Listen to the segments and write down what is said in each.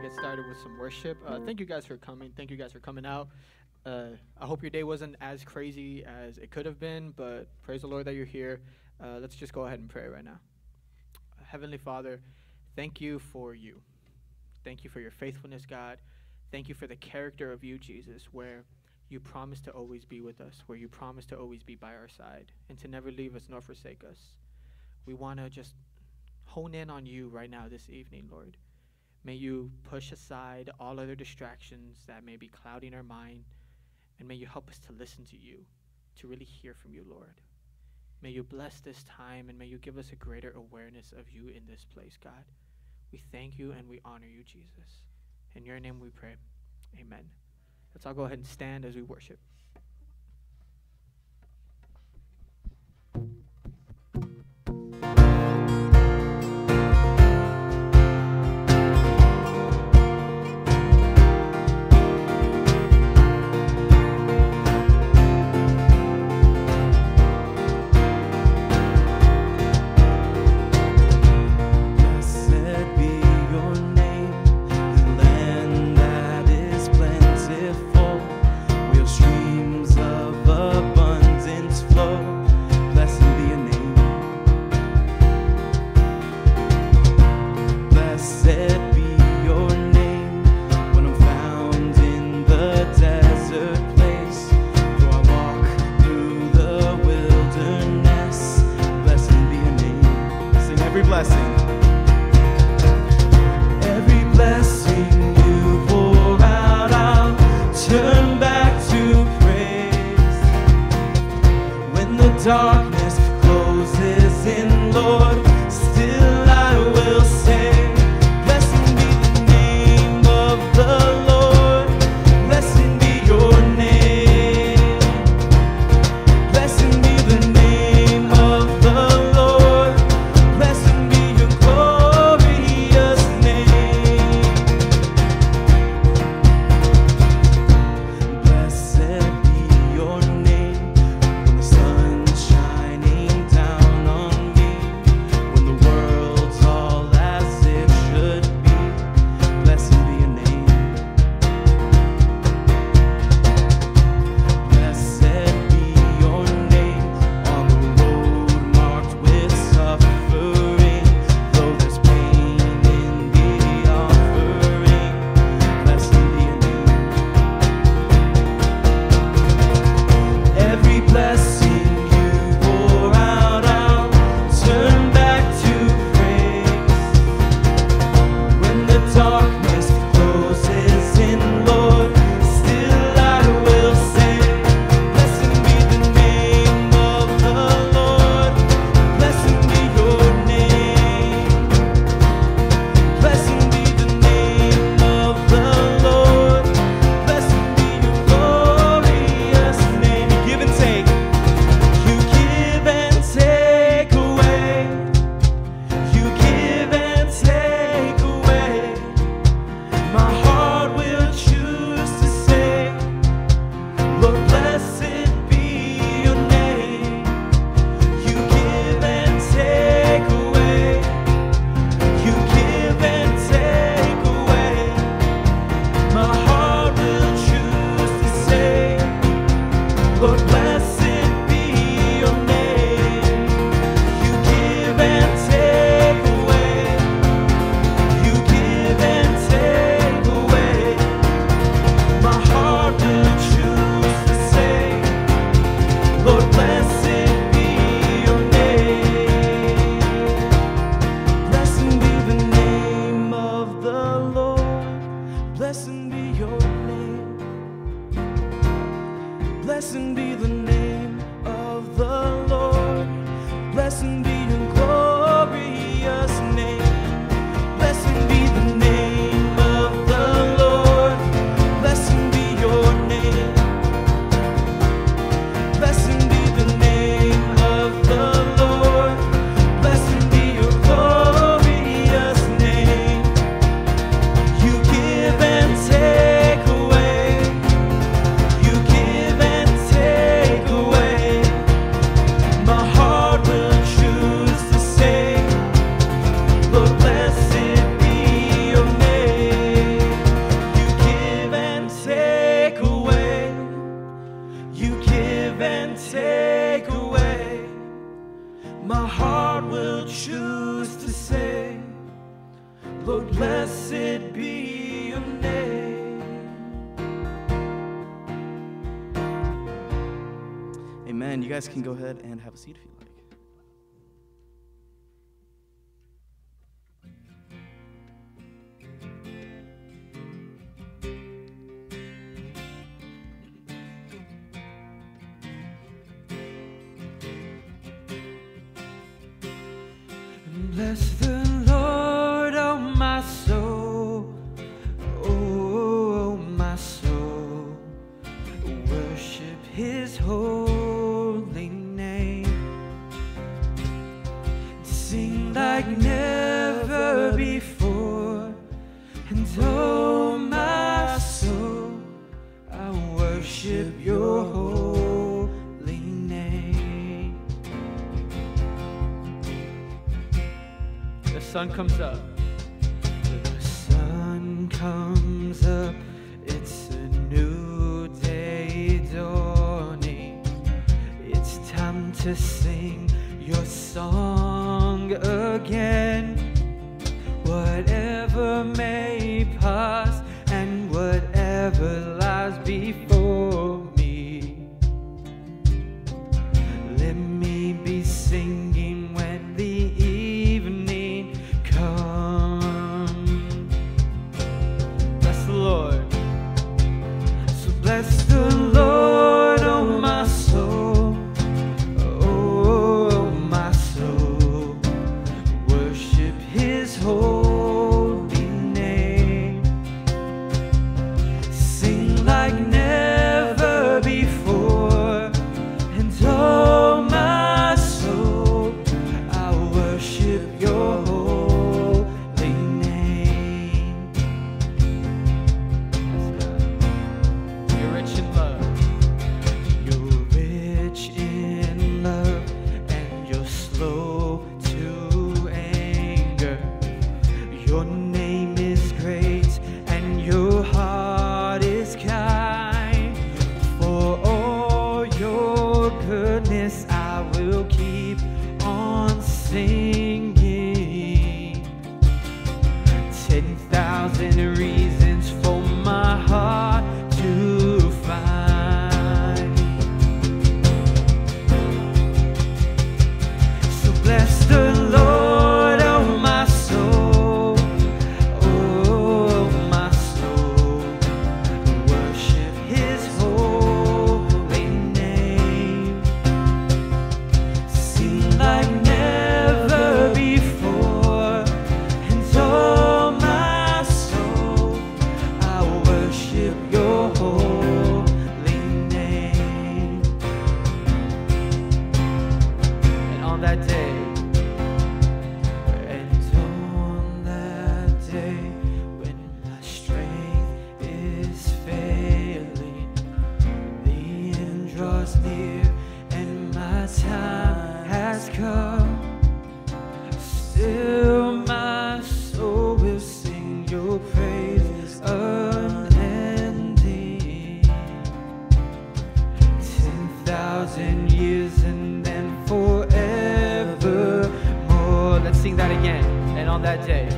get started with some worship. Thank you guys for coming. Thank you guys for coming out. I hope your day wasn't as crazy as it could have been, but praise the Lord that you're here. Let's just go ahead and pray right now. Heavenly Father, thank you for you. Thank you for your faithfulness, God. Thank you for the character of you, Jesus, where you promise to always be with us, where you promise to always be by our side, and to never leave us nor forsake us. We want to just hone in on you right now this evening, Lord. May you push aside all other distractions that may be clouding our mind, and may you help us to listen to you, to really hear from you, Lord. May you bless this time, and may you give us a greater awareness of you in this place, God. We thank you and we honor you, Jesus. In your name we pray. Amen. Let's all go ahead and stand as we worship. Take you guys can go ahead and have a seat if you like. Bless the Lord, oh my soul, oh my soul, worship His holy name. Sing like never before, and oh my soul, I worship Your holy name. The sun comes up. The sun comes up, it's a new day dawning. It's time to sing Your song again. Whatever may pass and whatever lies before me, let me be singing when the evening comes. Bless the Lord. So bless the Lord, oh my soul, oh my soul, worship His holy name. Sing like never before, and oh my soul, I worship Your holy name. You're rich in love. You're rich in love, and You're slow to anger. Your name is great, and Your heart is kind. For all Your goodness, I will keep on singing. 10,000 reasons for my heart to find. So bless the Lord, oh my soul, oh my soul, worship His holy name. Sing like never before, and oh my soul, I worship Your holy name. And on that day, when my strength is failing, the end draws near and my time has come, still my soul will sing Your praise unending. 10,000 years and then forevermore. Let's sing that again. And on that day,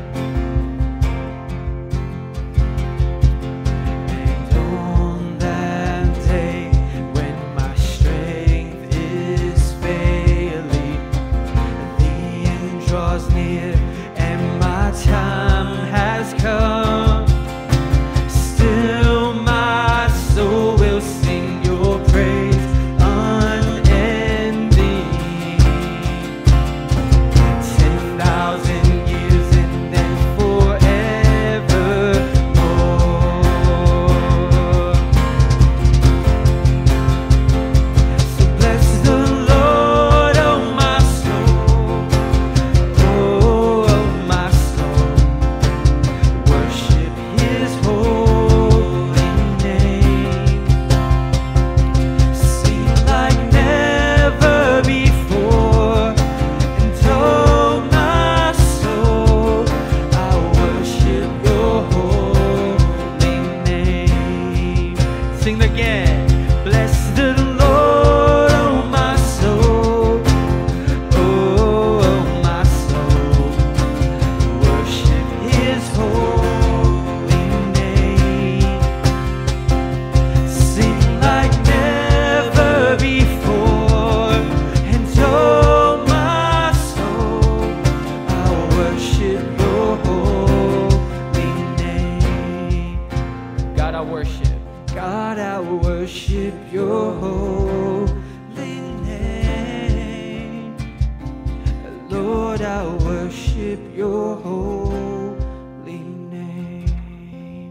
and on that day, when my strength is failing, the end draws near and my time has come, still my soul will sing Your praise unending. 10,000 years and then forevermore. So bless the Lord, oh my soul, oh my soul, worship His holy name. Sing like never before, and oh my soul, I worship Your holy name. Sing again. Bless the Lord, oh my soul, oh my soul, worship His holy name. Sing like never before, God, I worship. God, I worship your holy name. Lord, I worship your holy name.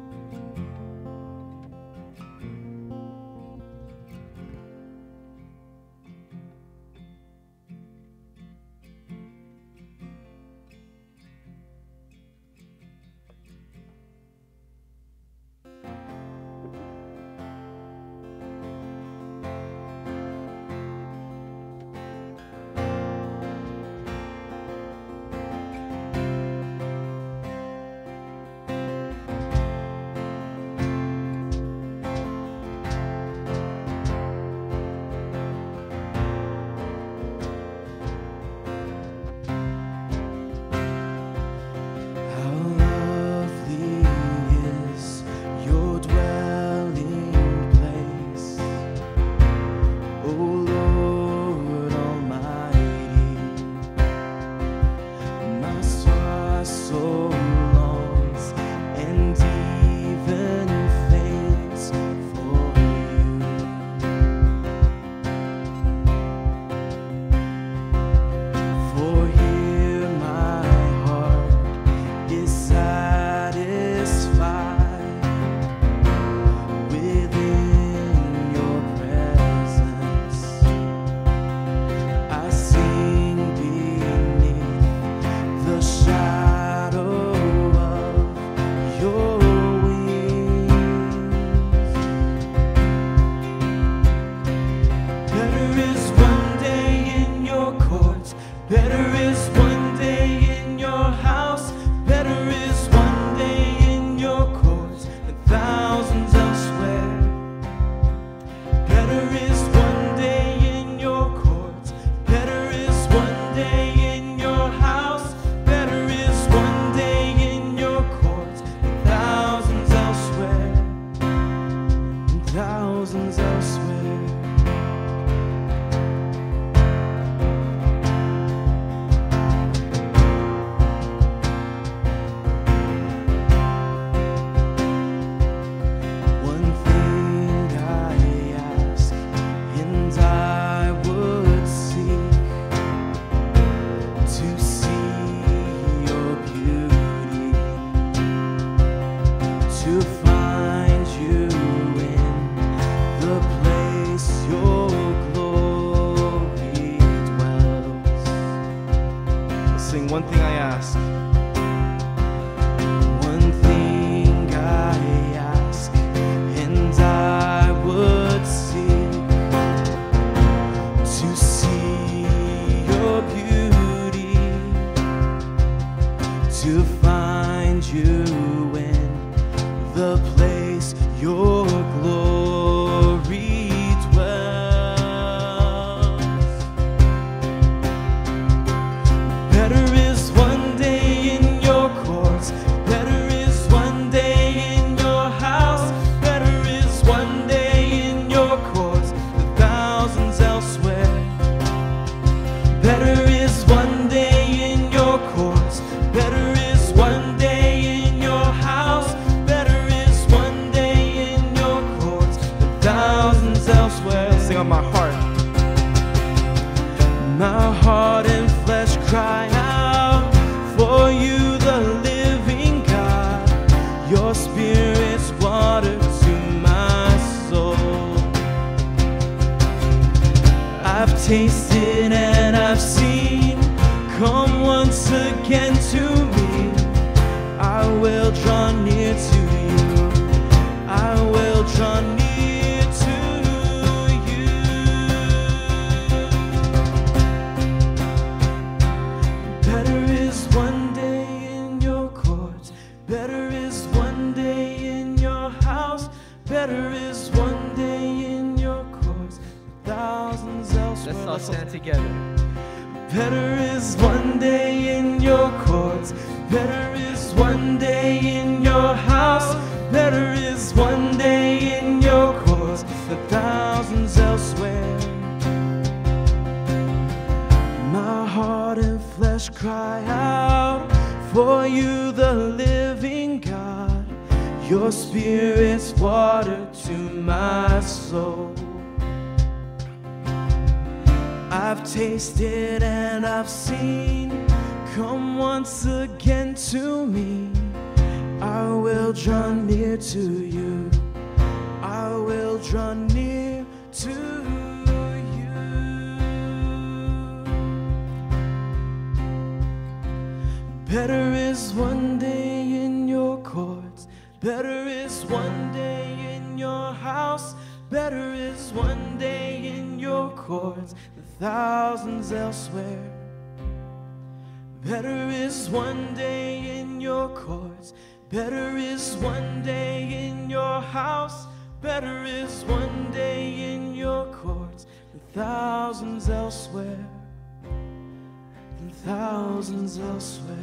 One thing I ask. One thing I ask, and I would seek to see your beauty, to find you in the place your glory dwells. Better is one day in your courts, better is one day in your house, better is one day in your courts than thousands elsewhere. Better is one day in your courts, better is one day in your house, better is one day in your courts than thousands elsewhere. Sing on my heart. My heart and flesh cry out for you, the living God. Your spirit's water to my soul. I've tasted and I've seen. Come once again to me. I will draw near to you. I will draw near to you. Better is one day in your courts, better is one day in your house, better is one day in your courts, thousands elsewhere. Let's all stand together. Better is one day in your courts, better is one day in your house, better is one day in your courts than thousands elsewhere. My heart and flesh cry out for you, the living God. Your Your Spirit's water to my soul. I've tasted and I've seen. Come once again to me. I will draw near to you. I will draw near to you. Better is one day in your courts. Better is one day in your house. Better is one day in your courts than thousands elsewhere. Better is one day in your courts. Better is one day in your house. Better is one day in your courts than thousands elsewhere. Than thousands elsewhere.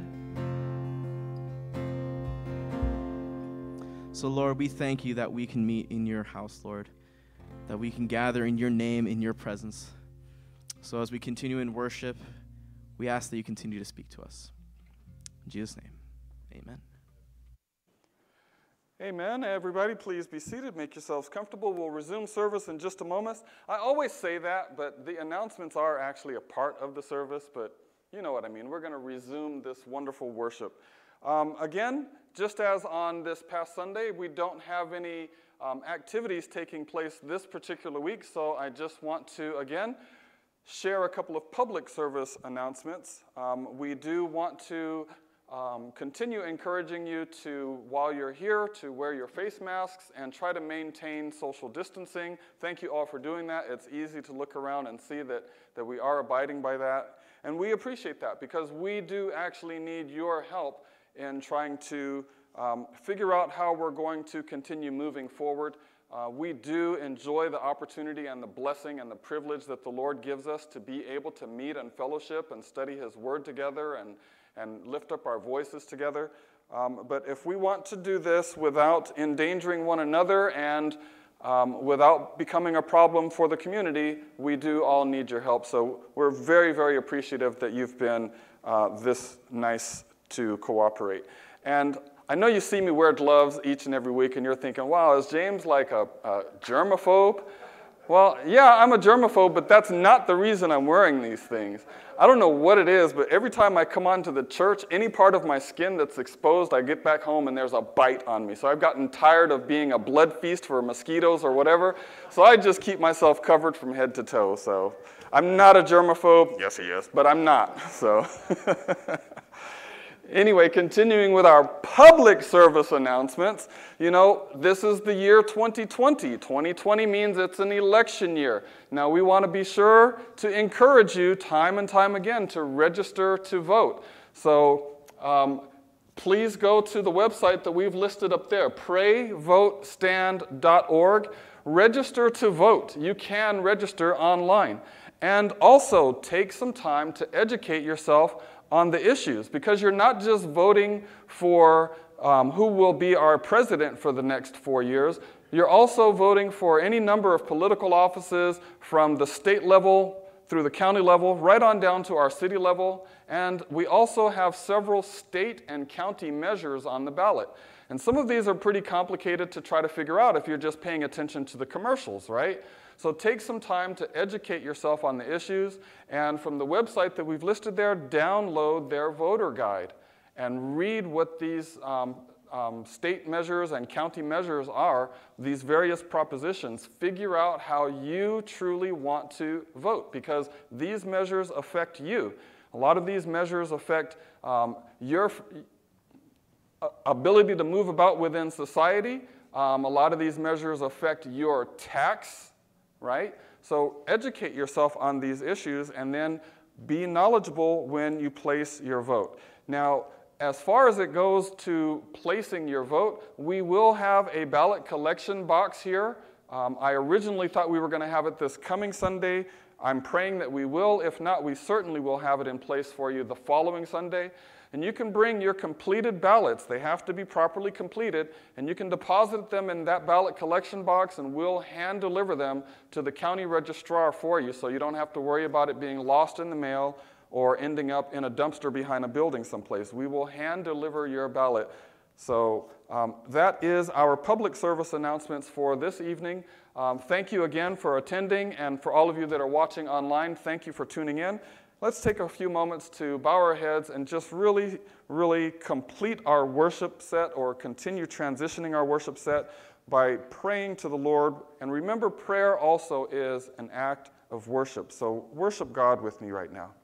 So, Lord, we thank you that we can meet in your house, Lord, that we can gather in your name, in your presence. So as we continue in worship, we ask that you continue to speak to us. In Jesus' name, amen. Amen. Everybody, please be seated. Make yourselves comfortable. We'll resume service in just a moment. I always say that, but the announcements are actually a part of the service, but you know what I mean. We're going to resume this wonderful worship. Again, just as on this past Sunday, we don't have any activities taking place this particular week, so I just want to, again, share a couple of public service announcements. We do want to continue encouraging you to, while you're here, to wear your face masks and try to maintain social distancing. Thank you all for doing that. It's easy to look around and see that we are abiding by that. And we appreciate that because we do actually need your help in trying to figure out how we're going to continue moving forward. We do enjoy the opportunity and the blessing and the privilege that the Lord gives us to be able to meet and fellowship and study His Word together and lift up our voices together. But if we want to do this without endangering one another and without becoming a problem for the community, we do all need your help. So we're very, very appreciative that you've been this nice to cooperate. And I know you see me wear gloves each and every week, and you're thinking, wow, is James like a germaphobe? Well, yeah, I'm a germaphobe, but that's not the reason I'm wearing these things. I don't know what it is, but every time I come onto the church, any part of my skin that's exposed, I get back home and there's a bite on me. So I've gotten tired of being a blood feast for mosquitoes or whatever, so I just keep myself covered from head to toe. So I'm not a germaphobe. Yes, he is, but I'm not. So anyway, continuing with our public service announcements, you know, this is the year 2020. 2020 means it's an election year. Now, we want to be sure to encourage you time and time again to register to vote. So please go to the website that we've listed up there, prayvotestand.org. Register to vote. You can register online. And also take some time to educate yourself on the issues, because you're not just voting for who will be our president for the next 4 years. You're also voting for any number of political offices from the state level through the county level, right on down to our city level. And we also have several state and county measures on the ballot. And some of these are pretty complicated to try to figure out if you're just paying attention to the commercials, right? So take some time to educate yourself on the issues, and from the website that we've listed there, download their voter guide and read what these state measures and county measures are, these various propositions. Figure out how you truly want to vote, because these measures affect you. A lot of these measures affect your ability to move about within society. A lot of these measures affect your tax, right? So educate yourself on these issues and then be knowledgeable when you place your vote. Now, as far as it goes to placing your vote, we will have a ballot collection box here. I originally thought we were going to have it this coming Sunday. I'm praying that we will. If not, we certainly will have it in place for you the following Sunday. And you can bring your completed ballots. They have to be properly completed, and you can deposit them in that ballot collection box, and we'll hand deliver them to the county registrar for you, so you don't have to worry about it being lost in the mail or ending up in a dumpster behind a building someplace. We will hand deliver your ballot. So that is our public service announcements for this evening. Thank you again for attending, and for all of you that are watching online, thank you for tuning in. Let's take a few moments to bow our heads and just really, really complete our worship set, or continue transitioning our worship set by praying to the Lord. And remember, prayer also is an act of worship. So worship God with me right now.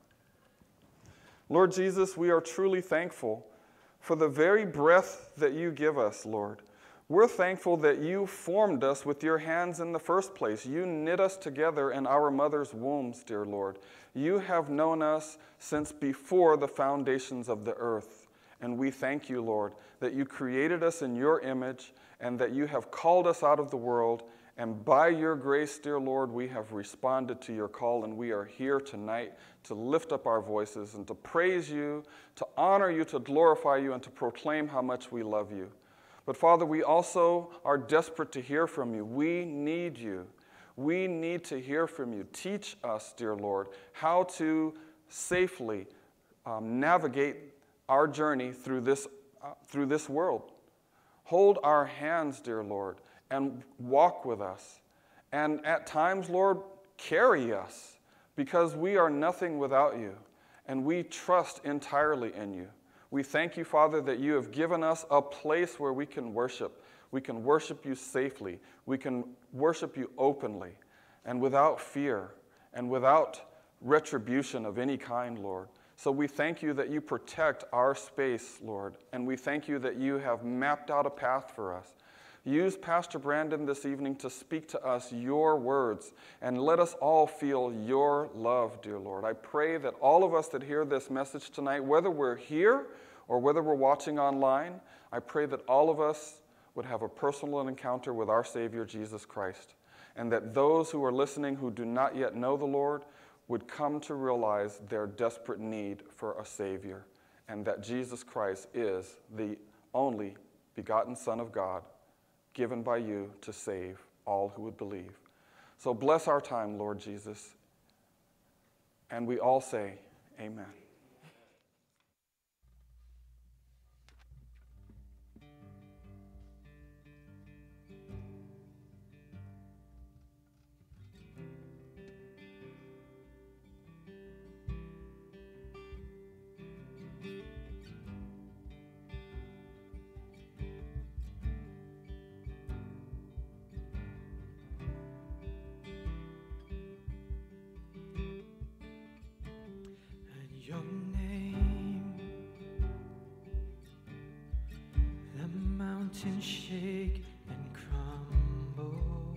Lord Jesus, we are truly thankful for the very breath that you give us, Lord. We're thankful that you formed us with your hands in the first place. You knit us together in our mother's wombs, dear Lord. You have known us since before the foundations of the earth. And we thank you, Lord, that you created us in your image and that you have called us out of the world. And by your grace, dear Lord, we have responded to your call, and we are here tonight to lift up our voices and to praise you, to honor you, to glorify you, and to proclaim how much we love you. But Father, we also are desperate to hear from you. We need you. We need to hear from you. Teach us, dear Lord, how to safely navigate our journey through this world. Hold our hands, dear Lord, and walk with us. And at times, Lord, carry us, because we are nothing without you, and we trust entirely in you. We thank you, Father, that you have given us a place where we can worship. We can worship you safely. We can worship you openly and without fear and without retribution of any kind, Lord. So we thank you that you protect our space, Lord, and we thank you that you have mapped out a path for us. Use Pastor Brandon this evening to speak to us your words, and let us all feel your love, dear Lord. I pray that all of us that hear this message tonight, whether we're here or whether we're watching online, I pray that all of us would have a personal encounter with our Savior, Jesus Christ, and that those who are listening who do not yet know the Lord would come to realize their desperate need for a Savior, and that Jesus Christ is the only begotten Son of God, given by you to save all who would believe. So bless our time, Lord Jesus. And we all say, amen. Your name, the mountains shake and crumble.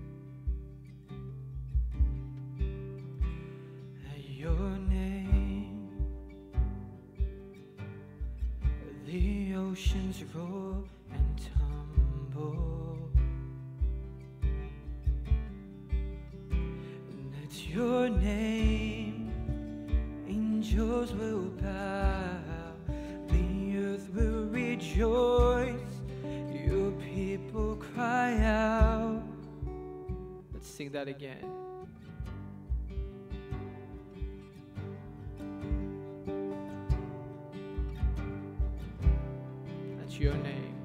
At your name, the oceans roar and tumble. And at your name, angels will bow, the earth will rejoice, your people cry out. Let's sing that again. That's your name.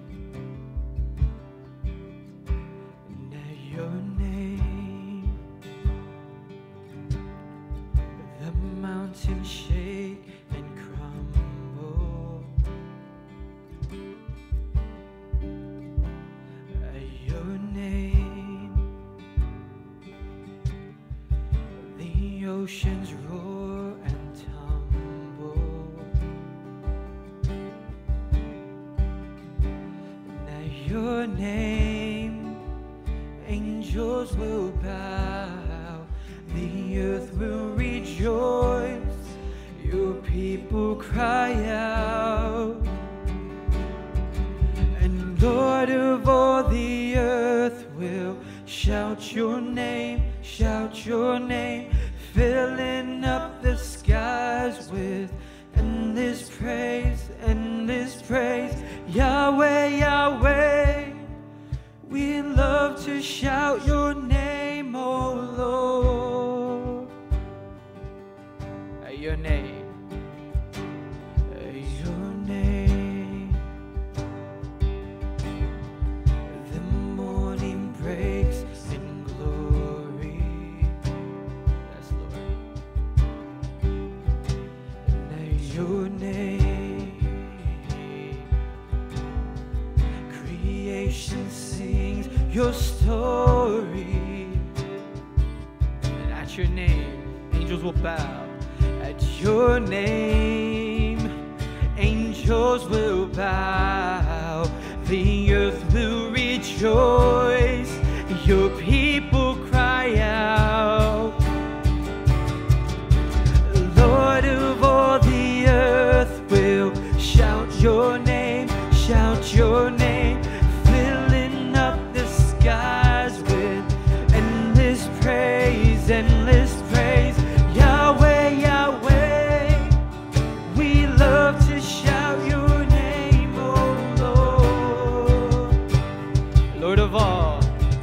And at your name, the mountains shake and crumble. At your name, the oceans roar and tumble. And at your name, angels will bow, the earth will rejoice, your people cry out. And Lord of all the earth will shout your name, filling up the skies with endless praise, endless praise. Yahweh, Yahweh, we love to shout your name, oh Lord. At your name. At your name, your story. And at your name, angels will bow. At your name, angels will bow. The earth will rejoice. Your people cry out. Lord of all the earth will shout your name, shout your name, filling up the skies with endless praise, endless praise. Yahweh, Yahweh, we love to shout your name, oh Lord. Lord of all.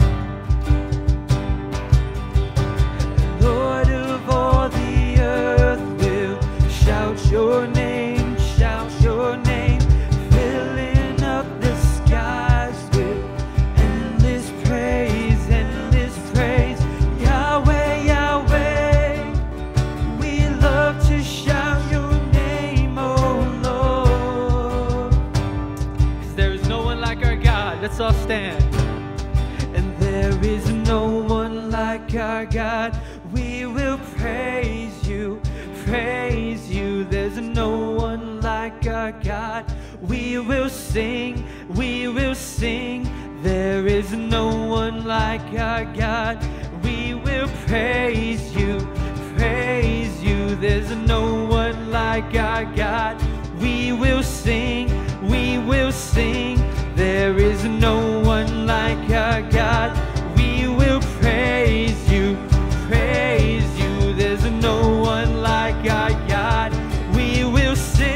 Lord of all the earth will shout your name, shout your name, filling up the skies with endless praise, endless praise. Yahweh, Yahweh, we love to shout your name, oh Lord. 'Cause there is no one like our God. Let's all stand. And there is no one like our God. We will praise you, praise you. There's no one like our God. We will sing, we will sing. There is no one like our God. We will praise you, praise you. There's no one like our God. We will sing, we will sing. There is no one like our God. We will praise you, praise you. There's no one like our God. We will sing.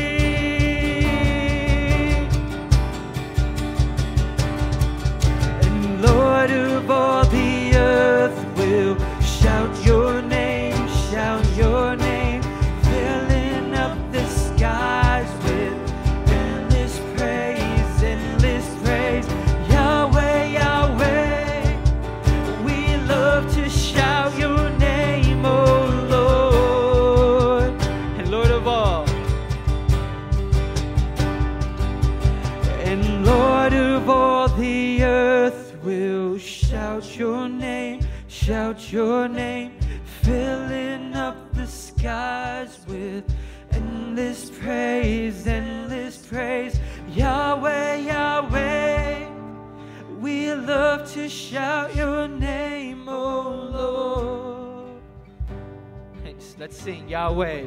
And Lord of all the earth will shout your name, shout your name, filling up the skies with endless praise, endless praise. Yahweh, Yahweh, we love to shout your name, oh Lord. And Lord of all. And Lord of all the earth will shout your name, shout your name, filling up the skies with endless praise, endless praise. Yahweh, Yahweh, we love to shout your name, oh Lord. Hey, let's sing Yahweh.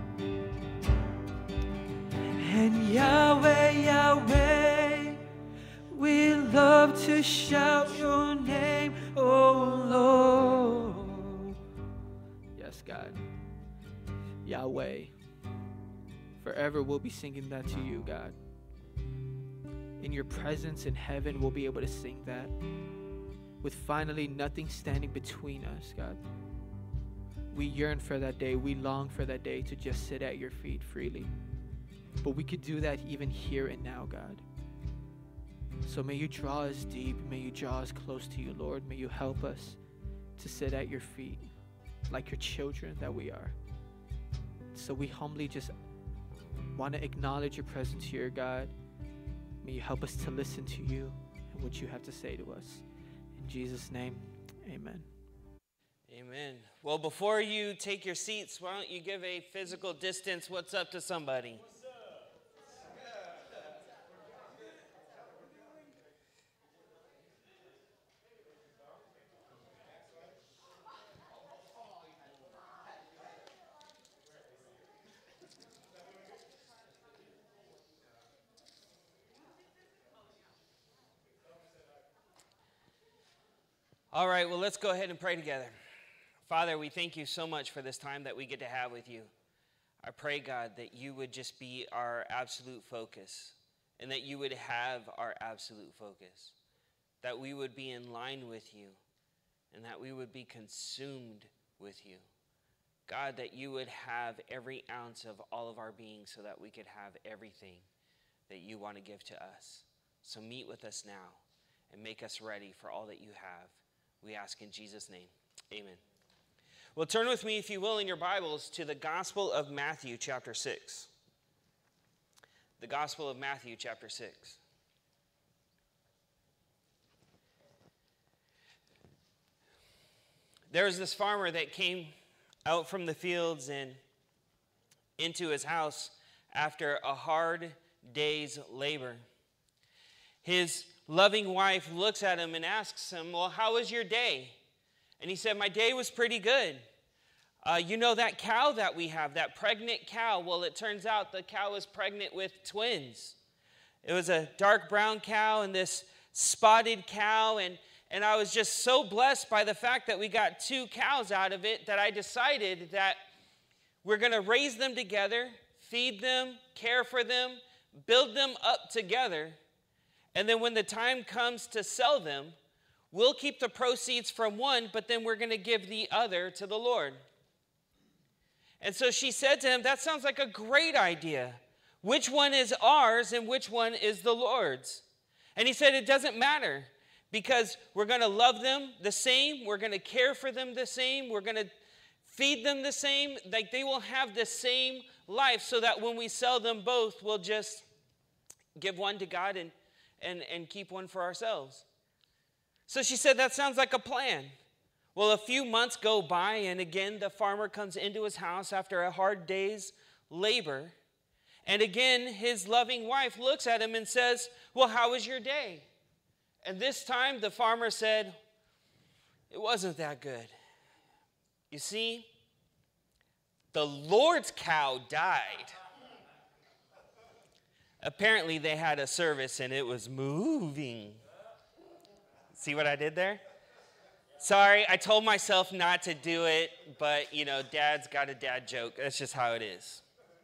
And Yahweh, Yahweh, we love to shout your name, oh Lord. Yes, God. Yahweh. Forever we'll be singing that to you, God. In your presence in heaven, we'll be able to sing that. With finally nothing standing between us, God. We yearn for that day. We long for that day to just sit at your feet freely. But we could do that even here and now, God. So may you draw us deep. May you draw us close to you, Lord. May you help us to sit at your feet like your children that we are. So we humbly just want to acknowledge your presence here, God. May you help us to listen to you and what you have to say to us. In Jesus' name, amen. Amen. Well, before you take your seats, why don't you give a physical distance what's up to somebody? All right, well, let's go ahead and pray together. Father, we thank you so much for this time that we get to have with you. I pray, God, that you would just be our absolute focus and that you would have our absolute focus, that we would be in line with you and that we would be consumed with you. God, that you would have every ounce of all of our being so that we could have everything that you want to give to us. So meet with us now and make us ready for all that you have. We ask in Jesus' name, amen. Well, turn with me, if you will, in your Bibles to the Gospel of Matthew, chapter 6. The Gospel of Matthew, chapter 6. there was this farmer that came out from the fields and into his house after a hard day's labor. His loving wife looks at him and asks him, well, how was your day? And he said, my day was pretty good. You know that cow that we have, that pregnant cow? Well, it turns out the cow was pregnant with twins. It was a dark brown cow and this spotted cow, and I was just so blessed by the fact that we got 2 cows out of it that I decided that we're going to raise them together, feed them, care for them, build them up together, and then when the time comes to sell them, we'll keep the proceeds from one, but then we're going to give the other to the Lord. And so she said to him, that sounds like a great idea. Which one is ours and which one is the Lord's? And he said, it doesn't matter, because we're going to love them the same. We're going to care for them the same. We're going to feed them the same. Like they will have the same life, so that when we sell them both, we'll just give one to God and keep one for ourselves. So she said, that sounds like a plan. Well, a few months go by, and again, the farmer comes into his house after a hard day's labor. And again, his loving wife looks at him and says, well, how was your day? And this time, the farmer said, it wasn't that good. You see, the Lord's cow died. Apparently, they had a service, and it was moving. See what I did there? Sorry, I told myself not to do it, but, you know, dad's got a dad joke. That's just how it is.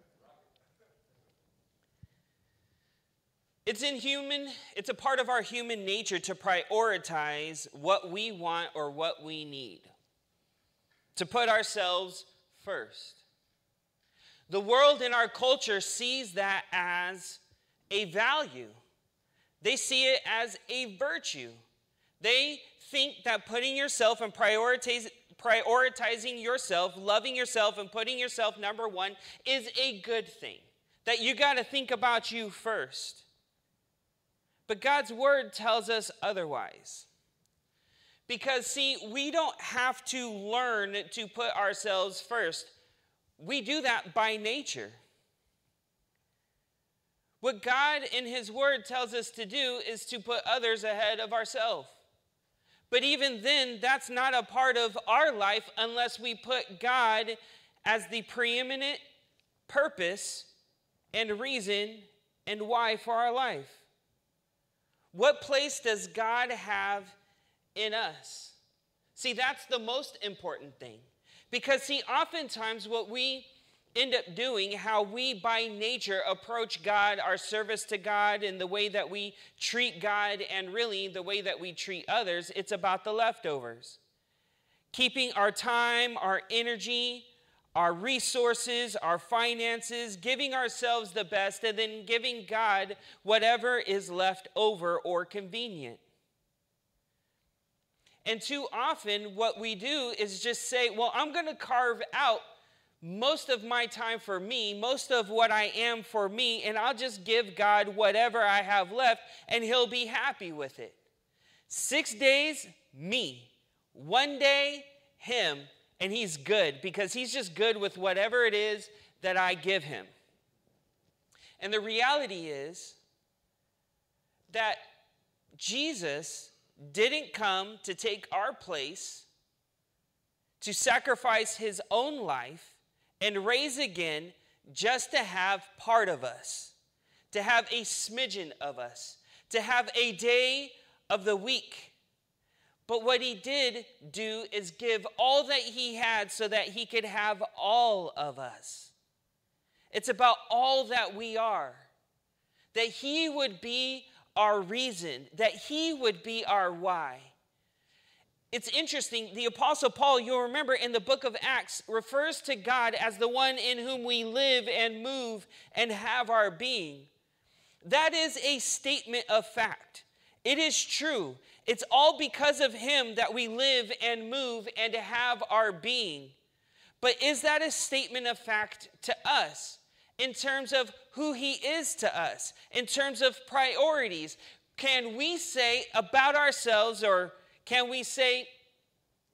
It's a part of our human nature to prioritize what we want or what we need, to put ourselves first. The world in our culture sees that as a value. They see it as a virtue. They think that putting yourself and prioritizing yourself, loving yourself and putting yourself number one is a good thing. That you got to think about you first. But God's word tells us otherwise. Because, see, we don't have to learn to put ourselves first. We do that by nature. What God in his word tells us to do is to put others ahead of ourselves. But even then, that's not a part of our life unless we put God as the preeminent purpose and reason and why for our life. What place does God have in us? See, that's the most important thing. Because, see, oftentimes what we end up doing, how we by nature approach God, our service to God, and the way that we treat God, and really the way that we treat others, it's about the leftovers. Keeping our time, our energy, our resources, our finances, giving ourselves the best, and then giving God whatever is left over or convenient. And too often what we do is just say, well, I'm going to carve out most of my time for me, most of what I am for me, and I'll just give God whatever I have left, and he'll be happy with it. 6 days, me. 1 day, him, and he's good, because he's just good with whatever it is that I give him. And the reality is that Jesus didn't come to take our place, to sacrifice his own life, and raise again just to have part of us, to have a smidgen of us, to have a day of the week. But what he did do is give all that he had so that he could have all of us. It's about all that we are, that he would be our reason, that he would be our why. It's interesting, the Apostle Paul, you'll remember in the book of Acts, refers to God as the one in whom we live and move and have our being. That is a statement of fact. It is true. It's all because of him that we live and move and have our being. But is that a statement of fact to us in terms of who he is to us, in terms of priorities? Can we say about ourselves, or can we say,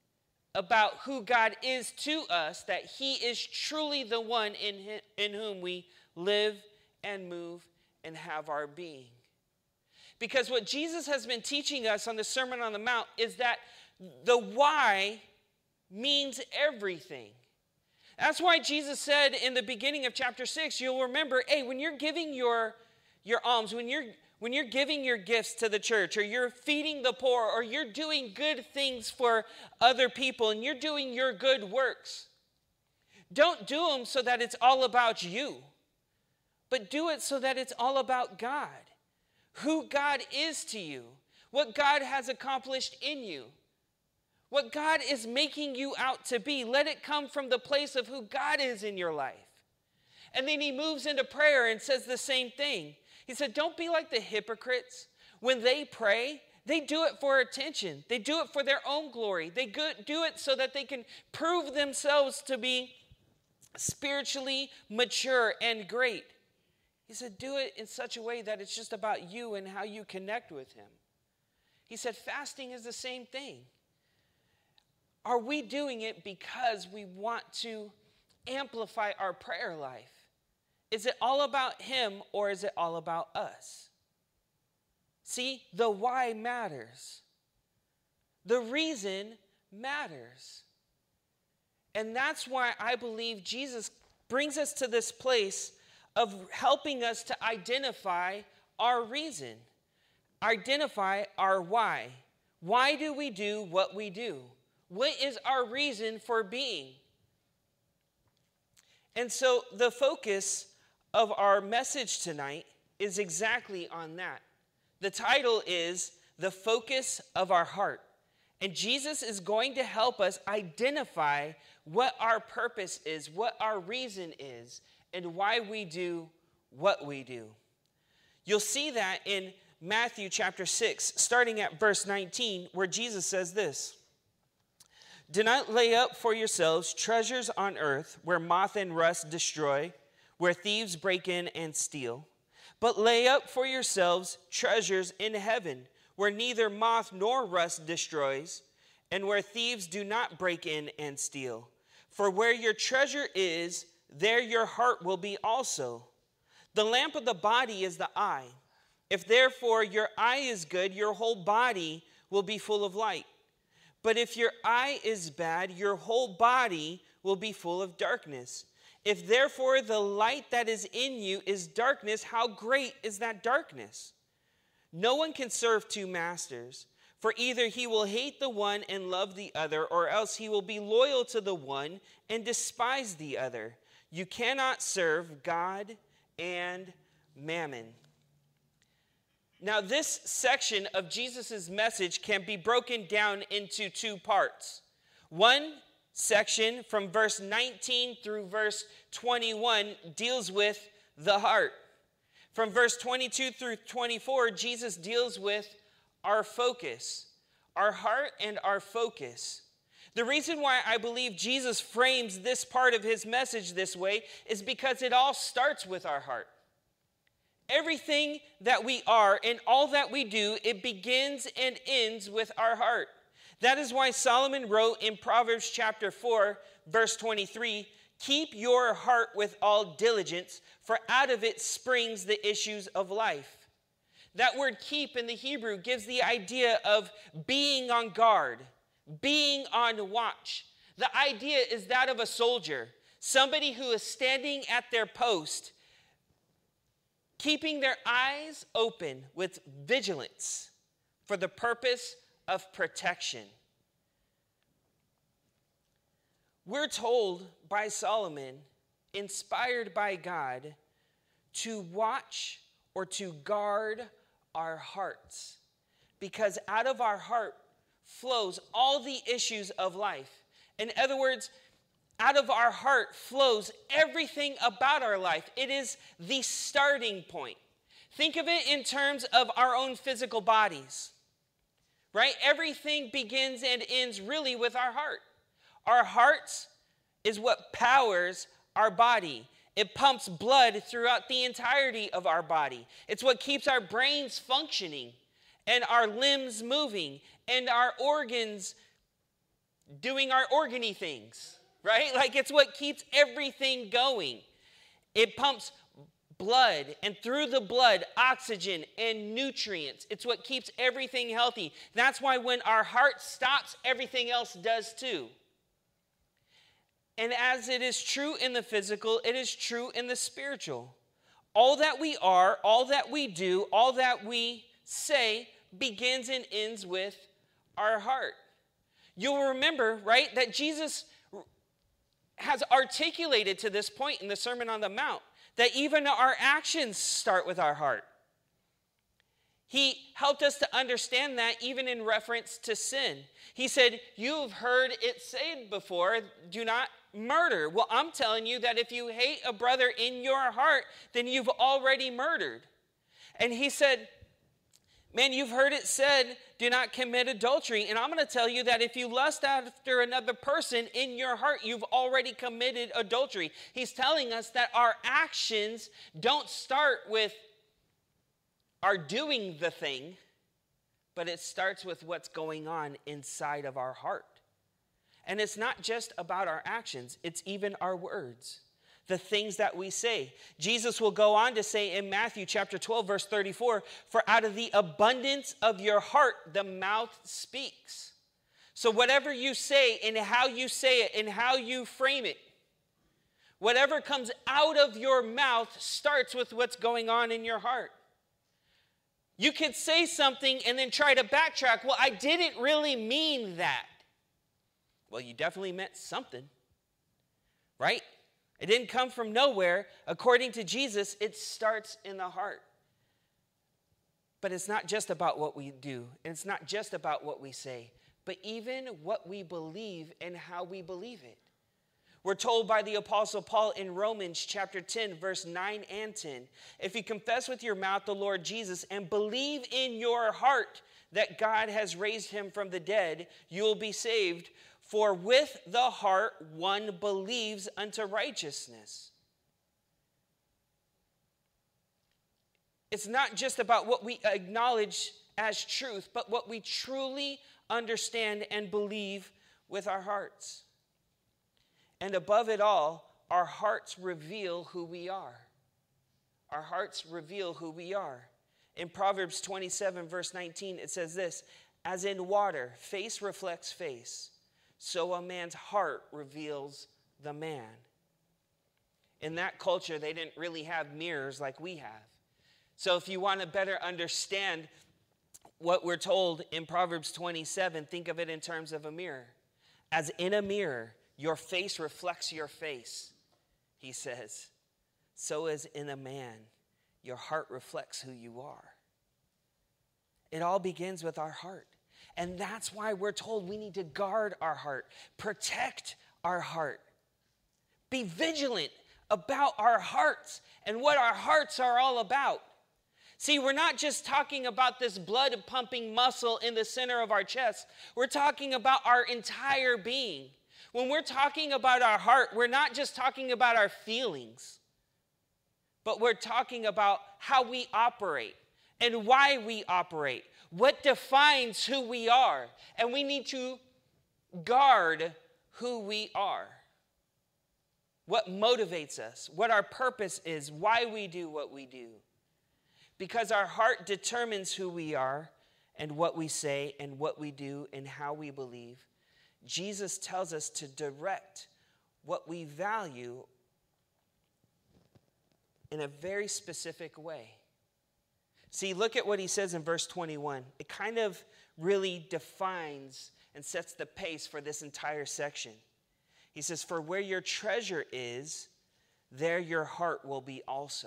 about who God is to us, that he is truly the one in whom we live and move and have our being. Because what Jesus has been teaching us on the Sermon on the Mount is that the why means everything. That's why Jesus said in the beginning of chapter 6, you'll remember, hey, when you're giving your alms, when you're giving your gifts to the church, or you're feeding the poor, or you're doing good things for other people, and you're doing your good works, don't do them so that it's all about you, but do it so that it's all about God, who God is to you, what God has accomplished in you, what God is making you out to be. Let it come from the place of who God is in your life. And then he moves into prayer and says the same thing. He said, don't be like the hypocrites. When they pray, they do it for attention. They do it for their own glory. They do it so that they can prove themselves to be spiritually mature and great. He said, do it in such a way that it's just about you and how you connect with him. He said, fasting is the same thing. Are we doing it because we want to amplify our prayer life? Is it all about him, or is it all about us? See, the why matters. The reason matters. And that's why I believe Jesus brings us to this place of helping us to identify our reason, identify our why. Why do we do what we do? What is our reason for being? And so the focus of our message tonight is exactly on that. The title is The Focus of Our Heart. And Jesus is going to help us identify what our purpose is, what our reason is, and why we do what we do. You'll see that in Matthew chapter 6, starting at verse 19, where Jesus says this. Do not lay up for yourselves treasures on earth where moth and rust destroy, where thieves break in and steal. But lay up for yourselves treasures in heaven where neither moth nor rust destroys, and where thieves do not break in and steal. For where your treasure is, there your heart will be also. The lamp of the body is the eye. If therefore your eye is good, your whole body will be full of light. But if your eye is bad, your whole body will be full of darkness. If therefore the light that is in you is darkness, how great is that darkness? No one can serve two masters, for either he will hate the one and love the other, or else he will be loyal to the one and despise the other. You cannot serve God and mammon. Now, this section of Jesus' message can be broken down into two parts. One section from verse 19 through verse 21 deals with the heart. From verse 22 through 24, Jesus deals with our focus, our heart and our focus. The reason why I believe Jesus frames this part of his message this way is because it all starts with our heart. Everything that we are and all that we do, it begins and ends with our heart. That is why Solomon wrote in Proverbs chapter 4, verse 23, keep your heart with all diligence, for out of it springs the issues of life. That word keep in the Hebrew gives the idea of being on guard, being on watch. The idea is that of a soldier, somebody who is standing at their post, keeping their eyes open with vigilance for the purpose of protection. We're told by Solomon, inspired by God, to watch or to guard our hearts, because out of our heart flows all the issues of life. In other words, out of our heart flows everything about our life. It is the starting point. Think of it in terms of our own physical bodies, right? Everything begins and ends really with our heart. Our hearts is what powers our body. It pumps blood throughout the entirety of our body. It's what keeps our brains functioning and our limbs moving and our organs doing our organy things, right? Like it's what keeps everything going. It pumps blood, and through the blood, oxygen and nutrients. It's what keeps everything healthy. That's why when our heart stops, everything else does too. And as it is true in the physical, it is true in the spiritual. All that we are, all that we do, all that we say begins and ends with our heart. You'll remember, right, that Jesus has articulated to this point in the Sermon on the Mount that even our actions start with our heart. He helped us to understand that even in reference to sin. He said, you've heard it said before, do not murder. Well, I'm telling you that if you hate a brother in your heart, then you've already murdered. And he said, man, you've heard it said, do not commit adultery. And I'm going to tell you that if you lust after another person in your heart, you've already committed adultery. He's telling us that our actions don't start with our doing the thing, but it starts with what's going on inside of our heart. And it's not just about our actions, it's even our words, the things that we say. Jesus will go on to say in Matthew chapter 12, verse 34, for out of the abundance of your heart, the mouth speaks. So whatever you say and how you say it and how you frame it, whatever comes out of your mouth starts with what's going on in your heart. You could say something and then try to backtrack. Well, I didn't really mean that. Well, you definitely meant something, right? It didn't come from nowhere. According to Jesus, it starts in the heart. But it's not just about what we do, and it's not just about what we say, but even what we believe and how we believe it. We're told by the Apostle Paul in Romans chapter 10, verse 9 and 10, if you confess with your mouth the Lord Jesus and believe in your heart that God has raised him from the dead, you will be saved. For with the heart one believes unto righteousness. It's not just about what we acknowledge as truth, but what we truly understand and believe with our hearts. And above it all, our hearts reveal who we are. Our hearts reveal who we are. In Proverbs 27, verse 19, it says this, as in water, face reflects face, so a man's heart reveals the man. In that culture, they didn't really have mirrors like we have. So if you want to better understand what we're told in Proverbs 27, think of it in terms of a mirror. As in a mirror, your face reflects your face, he says. So as in a man, your heart reflects who you are. It all begins with our heart. And that's why we're told we need to guard our heart, protect our heart, be vigilant about our hearts and what our hearts are all about. See, we're not just talking about this blood pumping muscle in the center of our chest. We're talking about our entire being. When we're talking about our heart, we're not just talking about our feelings, but we're talking about how we operate and why we operate, what defines who we are. And we need to guard who we are, what motivates us, what our purpose is, why we do what we do. Because our heart determines who we are and what we say and what we do and how we believe. Jesus tells us to direct what we value in a very specific way. See, look at what he says in verse 21. It kind of really defines and sets the pace for this entire section. He says, for where your treasure is, there your heart will be also.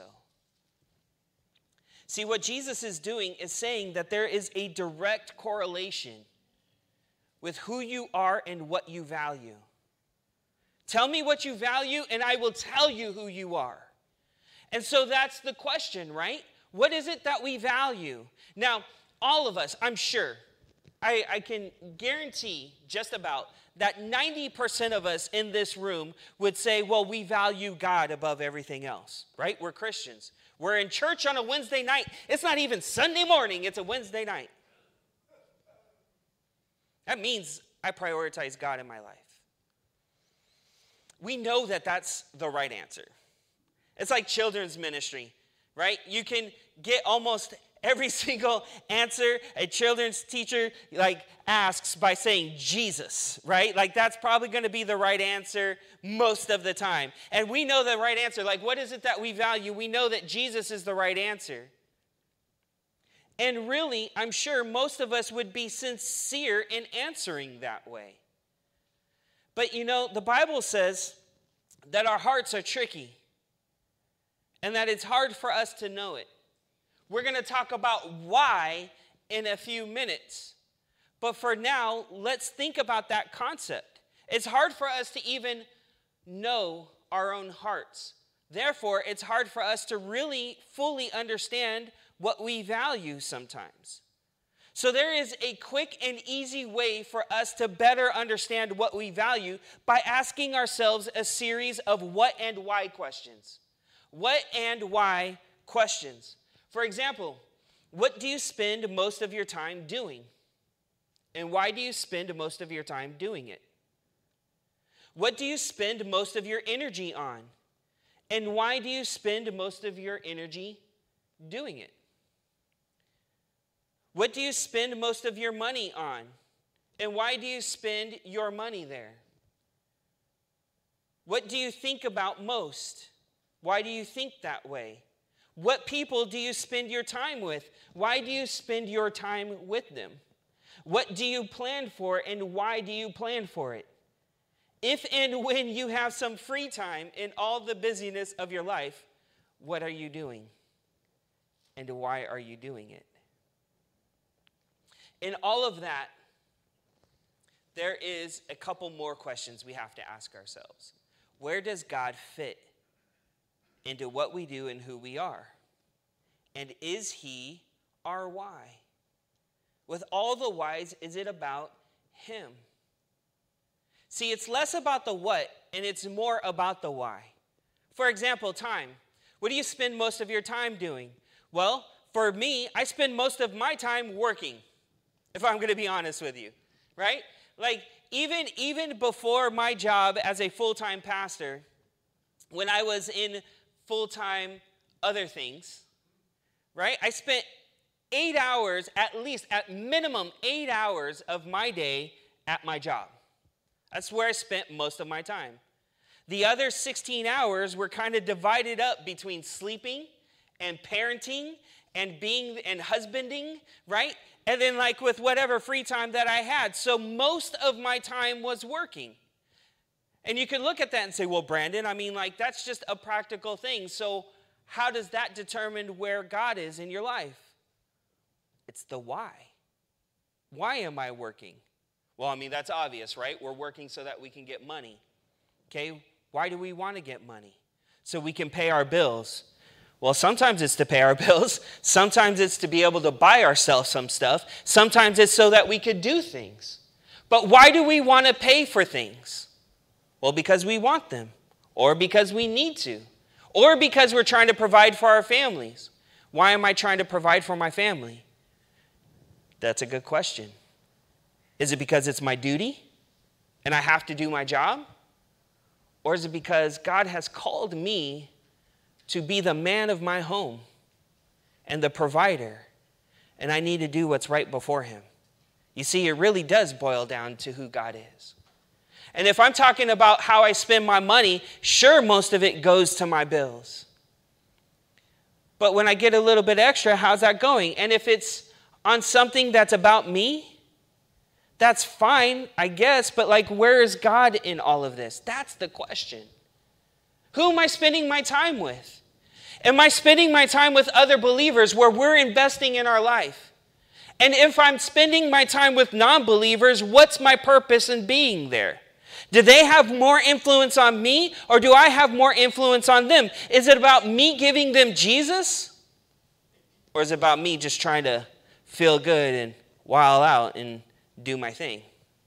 See, what Jesus is doing is saying that there is a direct correlation with who you are and what you value. Tell me what you value, and I will tell you who you are. And so that's the question, right? What is it that we value? Now, all of us, I'm sure, I can guarantee just about that 90% of us in this room would say, well, we value God above everything else, right? We're Christians. We're in church on a Wednesday night. It's not even Sunday morning. It's a Wednesday night. That means I prioritize God in my life. We know that that's the right answer. It's like children's ministry, right? You can get almost every single answer a children's teacher asks by saying Jesus, right? That's probably going to be the right answer most of the time. And we know the right answer. What is it that we value? We know that Jesus is the right answer. And really, I'm sure most of us would be sincere in answering that way. But the Bible says that our hearts are tricky and that it's hard for us to know it. We're going to talk about why in a few minutes. But for now, let's think about that concept. It's hard for us to even know our own hearts. Therefore, it's hard for us to really fully understand what we value sometimes. So there is a quick and easy way for us to better understand what we value by asking ourselves a series of what and why questions. What and why questions. For example, what do you spend most of your time doing? And why do you spend most of your time doing it? What do you spend most of your energy on? And why do you spend most of your energy doing it? What do you spend most of your money on? And why do you spend your money there? What do you think about most? Why do you think that way? What people do you spend your time with? Why do you spend your time with them? What do you plan for and why do you plan for it? If and when you have some free time in all the busyness of your life, what are you doing? And why are you doing it? In all of that, there is a couple more questions we have to ask ourselves. Where does God fit into what we do and who we are? And is he our why? With all the whys, is it about him? See, it's less about the what and it's more about the why. For example, time. What do you spend most of your time doing? Well, for me, I spend most of my time working, if I'm going to be honest with you, right? Even before my job as a full-time pastor, when I was in full-time other things, right? I spent 8 hours, at minimum 8 hours of my day at my job. That's where I spent most of my time. The other 16 hours were kind of divided up between sleeping and parenting and being and husbanding, right? And then with whatever free time that I had. So most of my time was working. And you can look at that and say, well, Brandon, that's just a practical thing. So how does that determine where God is in your life? It's the why. Why am I working? Well, that's obvious, right? We're working so that we can get money. Okay, why do we want to get money? So we can pay our bills. Well, sometimes it's to pay our bills. Sometimes it's to be able to buy ourselves some stuff. Sometimes it's so that we could do things. But why do we want to pay for things? Well, because we want them, or because we need to, or because we're trying to provide for our families. Why am I trying to provide for my family? That's a good question. Is it because it's my duty and I have to do my job? Or is it because God has called me to be the man of my home and the provider, and I need to do what's right before him? You see, it really does boil down to who God is. And if I'm talking about how I spend my money, sure, most of it goes to my bills. But when I get a little bit extra, how's that going? And if it's on something that's about me, that's fine, I guess, but where is God in all of this? That's the question. Who am I spending my time with? Am I spending my time with other believers where we're investing in our life? And if I'm spending my time with non-believers, what's my purpose in being there? Do they have more influence on me, or do I have more influence on them? Is it about me giving them Jesus? Or is it about me just trying to feel good and while out and do my thing?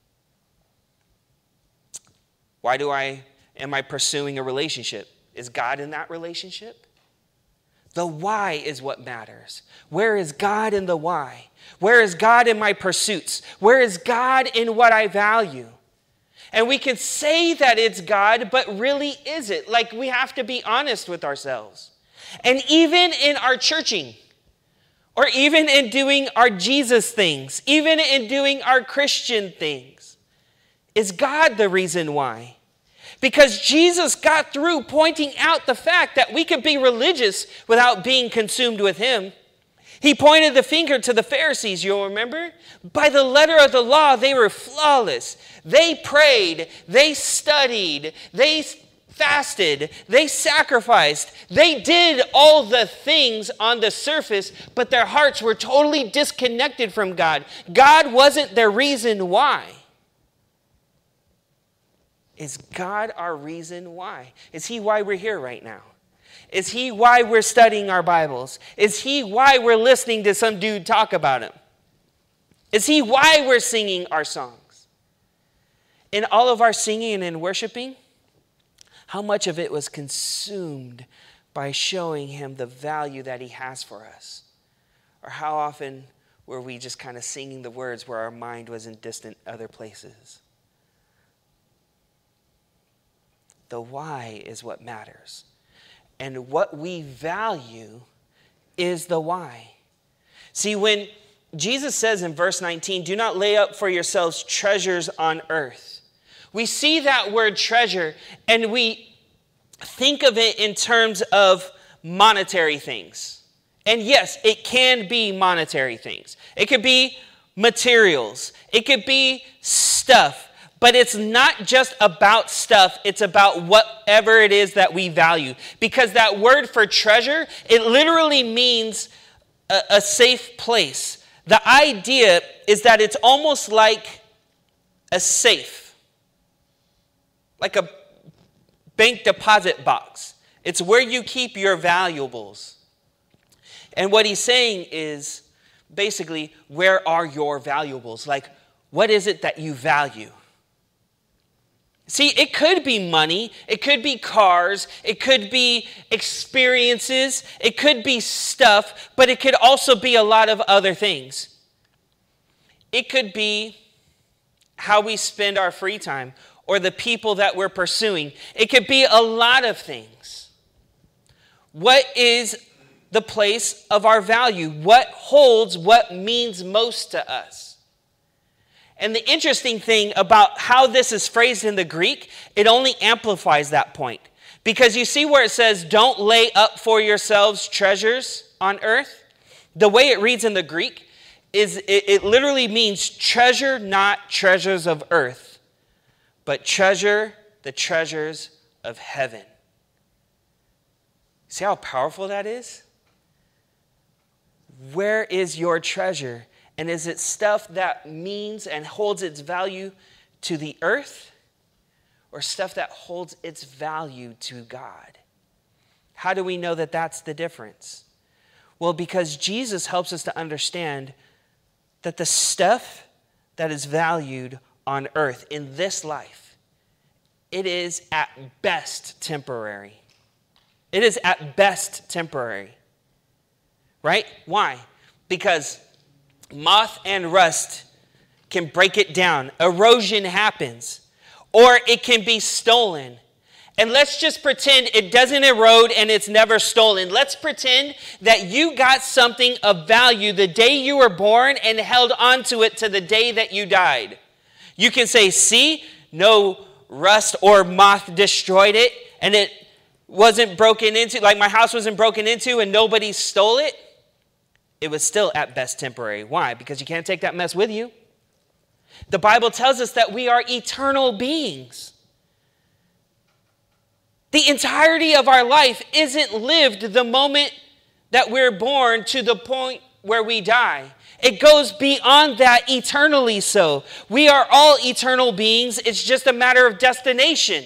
Why am I pursuing a relationship? Is God in that relationship? The why is what matters. Where is God in the why? Where is God in my pursuits? Where is God in what I value? And we can say that it's God, but really is it? Like, we have to be honest with ourselves. And even in our churching, or even in doing our Jesus things, even in doing our Christian things, is God the reason why? Because Jesus got through pointing out the fact that we could be religious without being consumed with him. He pointed the finger to the Pharisees, you'll remember? By the letter of the law, they were flawless. They prayed, they studied, they fasted, they sacrificed. They did all the things on the surface, but their hearts were totally disconnected from God. God wasn't their reason why. Is God our reason why? Is he why we're here right now? Is he why we're studying our Bibles? Is he why we're listening to some dude talk about him? Is he why we're singing our songs? In all of our singing and worshiping, how much of it was consumed by showing him the value that he has for us? Or how often were we just kind of singing the words where our mind was in distant other places? The why is what matters. And what we value is the why. See, when Jesus says in verse 19, do not lay up for yourselves treasures on earth. We see that word treasure and we think of it in terms of monetary things. And yes, it can be monetary things. It could be materials. It could be stuff. But it's not just about stuff, it's about whatever it is that we value. Because that word for treasure, it literally means a safe place. The idea is that it's almost like a safe, like a bank deposit box. It's where you keep your valuables. And what he's saying is, basically, where are your valuables? Like, what is it that you value? See, it could be money, it could be cars, it could be experiences, it could be stuff, but it could also be a lot of other things. It could be how we spend our free time or the people that we're pursuing. It could be a lot of things. What is the place of our value? What holds what means most to us? And the interesting thing about how this is phrased in the Greek, it only amplifies that point. Because you see where it says, don't lay up for yourselves treasures on earth? The way it reads in the Greek is it literally means treasure not treasures of earth, but treasure the treasures of heaven. See how powerful that is? Where is your treasure? And is it stuff that means and holds its value to the earth, or stuff that holds its value to God? How do we know that that's the difference? Well, because Jesus helps us to understand that the stuff that is valued on earth in this life, it is at best temporary. It is at best temporary. Right? Why? Because moth and rust can break it down. Erosion happens. Or it can be stolen. And let's just pretend it doesn't erode and it's never stolen. Let's pretend that you got something of value the day you were born and held on to it to the day that you died. You can say, see, no rust or moth destroyed it and it wasn't broken into, like my house wasn't broken into and nobody stole it. It was still at best temporary. Why? Because you can't take that mess with you. The Bible tells us that we are eternal beings. The entirety of our life isn't lived the moment that we're born to the point where we die. It goes beyond that eternally so. We are all eternal beings. It's just a matter of destination.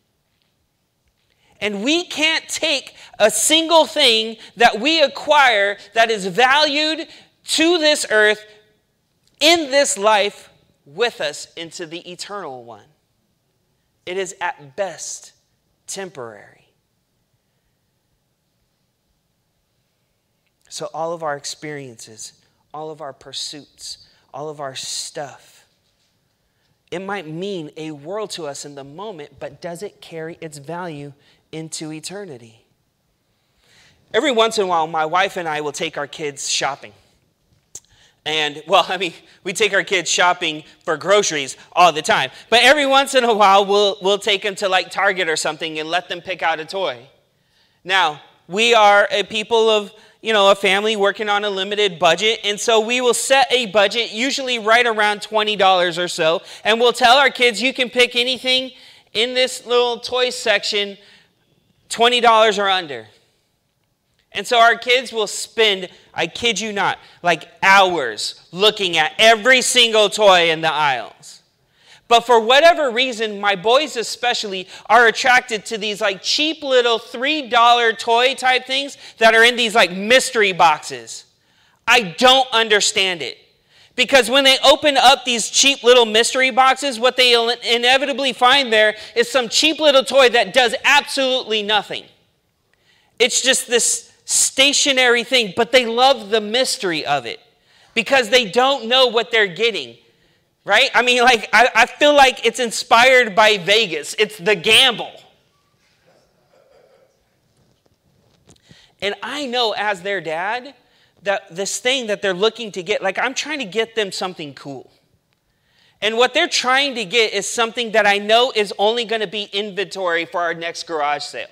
And we can't take a single thing that we acquire that is valued to this earth in this life with us into the eternal one. It is at best temporary. So all of our experiences, all of our pursuits, all of our stuff. It might mean a world to us in the moment, but does it carry its value into eternity? Every once in a while, my wife and I will take our kids shopping. And, we take our kids shopping for groceries all the time. But every once in a while, we'll take them to like Target or something and let them pick out a toy. Now, we are a people of, a family working on a limited budget. And so we will set a budget, usually right around $20 or so. And we'll tell our kids, you can pick anything in this little toy section, $20 or under. And so our kids will spend, I kid you not, like hours looking at every single toy in the aisles. But for whatever reason, my boys especially are attracted to these like cheap little $3 toy type things that are in these like mystery boxes. I don't understand it. Because when they open up these cheap little mystery boxes, what they inevitably find there is some cheap little toy that does absolutely nothing. It's just this stationary thing, but they love the mystery of it because they don't know what they're getting, right? I feel like it's inspired by Vegas. It's the gamble. And I know as their dad that this thing that they're looking to get, like I'm trying to get them something cool. And what they're trying to get is something that I know is only going to be inventory for our next garage sale.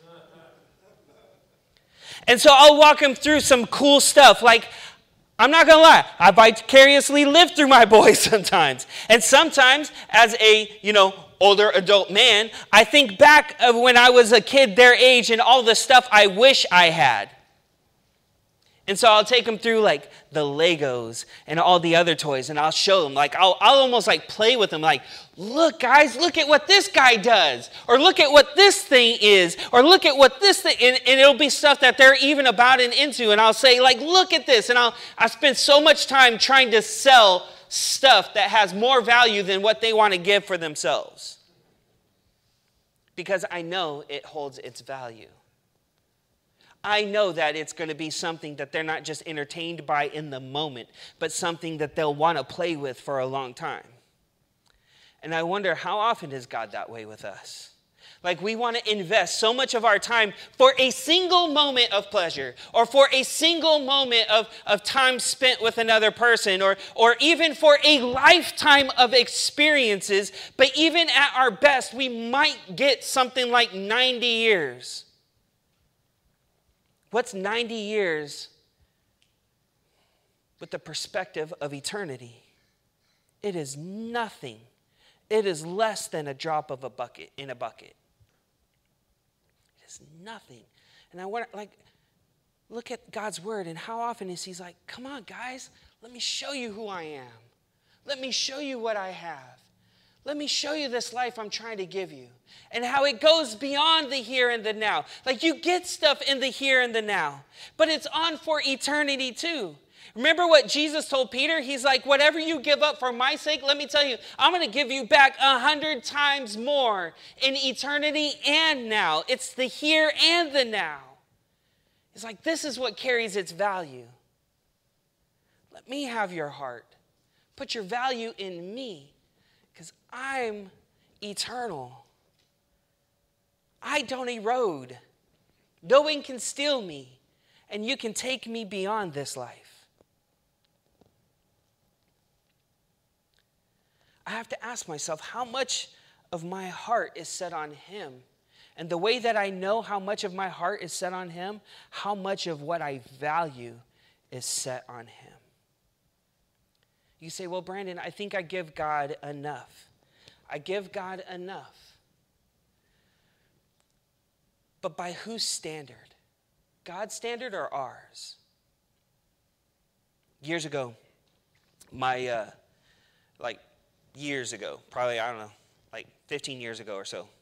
And so I'll walk them through some cool stuff. Like, I'm not going to lie, I vicariously live through my boys sometimes. And sometimes as a, older adult man, I think back of when I was a kid their age and all the stuff I wish I had. And so I'll take them through like the Legos and all the other toys, and I'll show them. Like I'll almost like play with them. Like, look, guys, look at what this guy does, or look at what this thing is, or look at what this thing. And it'll be stuff that they're even about and into. And I'll say, like, look at this. And I spend so much time trying to sell stuff that has more value than what they want to give for themselves, because I know it holds its value. I know that it's going to be something that they're not just entertained by in the moment, but something that they'll want to play with for a long time. And I wonder, how often is God that way with us? Like, we want to invest so much of our time for a single moment of pleasure, or for a single moment of time spent with another person, or even for a lifetime of experiences. But even at our best, we might get something like 90 years. What's 90 years with the perspective of eternity? It is nothing. It is less than a drop of a bucket in a bucket. It is nothing. And I wonder, like, look at God's word, and how often is He's like, come on, guys, let me show you who I am. Let me show you what I have. Let me show you this life I'm trying to give you. And how it goes beyond the here and the now. Like, you get stuff in the here and the now, but it's on for eternity too. Remember what Jesus told Peter? He's like, whatever you give up for my sake, let me tell you, I'm going to give you back 100 times more in eternity and now. It's the here and the now. It's like, this is what carries its value. Let me have your heart. Put your value in me, because I'm eternal. I don't erode. No one can steal me, and you can take me beyond this life. I have to ask myself, how much of my heart is set on Him? And the way that I know how much of my heart is set on Him, how much of what I value is set on Him. You say, well, Brandon, I think I give God enough. I give God enough. But by whose standard? God's standard or ours? Years ago, probably, I don't know, like 15 years ago or so,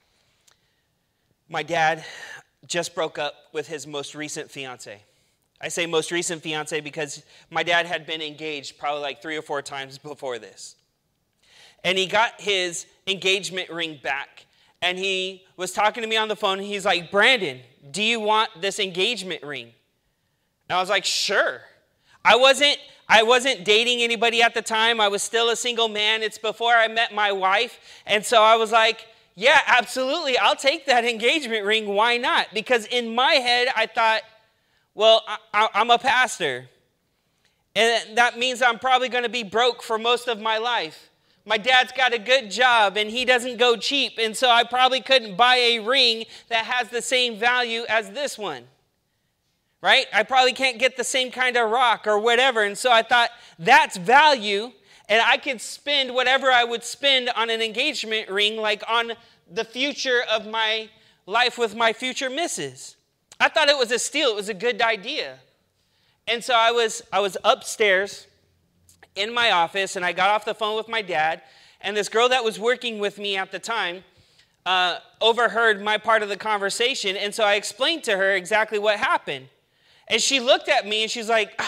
my dad just broke up with his most recent fiance. I say most recent fiance because my dad had been engaged probably like 3 or 4 times before this. And he got his engagement ring back. And he was talking to me on the phone, and he's like, Brandon, do you want this engagement ring? And I was like, sure. I wasn't dating anybody at the time. I was still a single man. It's before I met my wife. And so I was like, yeah, absolutely. I'll take that engagement ring. Why not? Because in my head, I thought, well, I'm a pastor. And that means I'm probably going to be broke for most of my life. My dad's got a good job and he doesn't go cheap. And so I probably couldn't buy a ring that has the same value as this one. Right? I probably can't get the same kind of rock or whatever. And so I thought, that's value. And I could spend whatever I would spend on an engagement ring, like on the future of my life with my future missus. I thought it was a steal. It was a good idea. And so I was upstairs in my office, and I got off the phone with my dad. And this girl that was working with me at the time overheard my part of the conversation. And so I explained to her exactly what happened. And she looked at me, and she's like,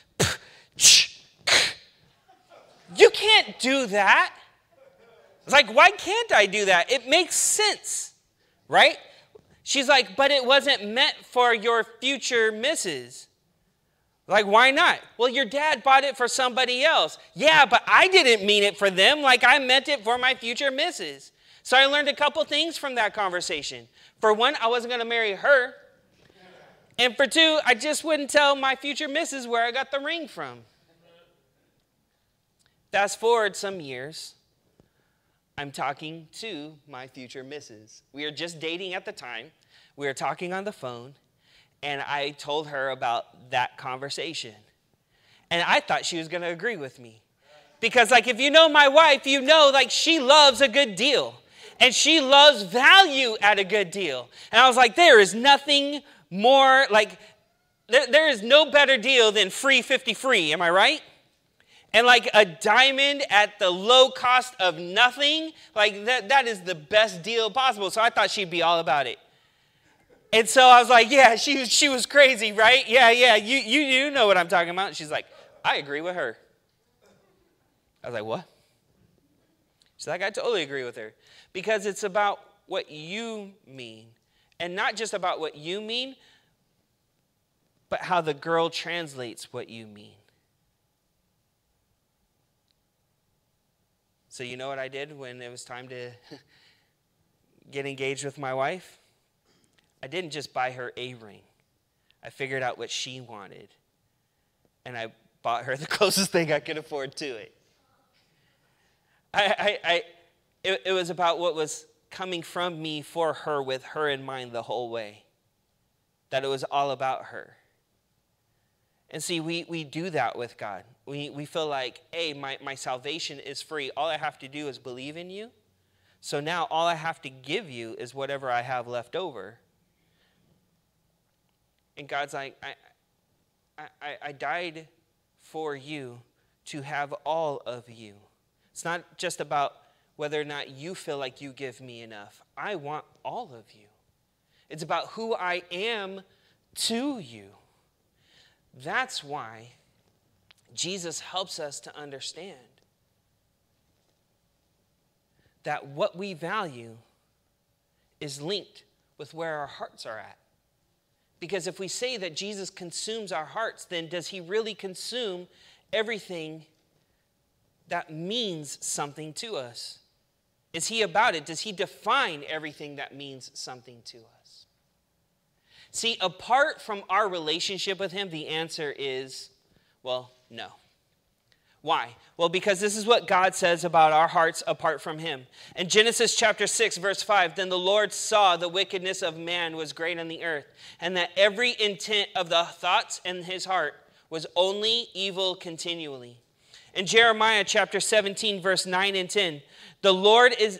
you can't do that. I was like, why can't I do that? It makes sense, right? She's like, but it wasn't meant for your future missus. Like, why not? Well, your dad bought it for somebody else. Yeah, but I didn't mean it for them. Like, I meant it for my future missus. So I learned a couple things from that conversation. For one, I wasn't going to marry her. And for two, I just wouldn't tell my future missus where I got the ring from. Fast forward some years, I'm talking to my future missus. We were just dating at the time. We were talking on the phone, and I told her about that conversation. And I thought she was going to agree with me. Because, like, if you know my wife, you know, like, she loves a good deal. And she loves value at a good deal. And I was like, there is nothing more, like, there is no better deal than free 50 free. Am I right? And like a diamond at the low cost of nothing, like that is the best deal possible. So I thought she'd be all about it. And so I was like, yeah, she was crazy, right? Yeah, you know what I'm talking about. And she's like, I agree with her. I was like, what? She's like, I totally agree with her. Because it's about what you mean. And not just about what you mean, but how the girl translates what you mean. So you know what I did when it was time to get engaged with my wife? I didn't just buy her a ring. I figured out what she wanted. And I bought her the closest thing I could afford to it. It was about what was coming from me for her, with her in mind the whole way. That it was all about her. And see, we do that with God. We feel like, hey, my salvation is free. All I have to do is believe in you. So now all I have to give you is whatever I have left over. And God's like, I died for you to have all of you. It's not just about whether or not you feel like you give me enough. I want all of you. It's about who I am to you. That's why Jesus helps us to understand that what we value is linked with where our hearts are at. Because if we say that Jesus consumes our hearts, then does he really consume everything that means something to us? Is he about it? Does he define everything that means something to us? See, apart from our relationship with him, the answer is, well, no. Why? Well, because this is what God says about our hearts apart from him. In Genesis chapter 6, verse 5, then the Lord saw the wickedness of man was great on the earth, and that every intent of the thoughts in his heart was only evil continually. In Jeremiah chapter 17, verse 9 and 10, the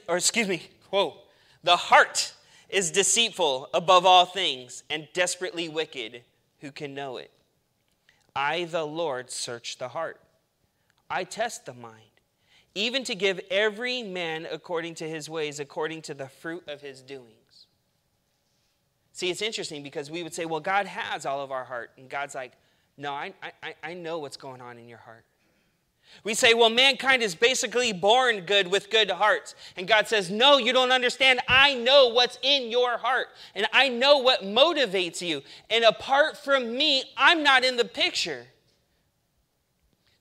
heart is deceitful above all things and desperately wicked. Who can know it? I, the Lord, search the heart. I test the mind, even to give every man according to his ways, according to the fruit of his doings. See, it's interesting because we would say, well, God has all of our heart. And God's like, no, I know what's going on in your heart. We say, well, mankind is basically born good with good hearts. And God says, no, you don't understand. I know what's in your heart. And I know what motivates you. And apart from me, I'm not in the picture.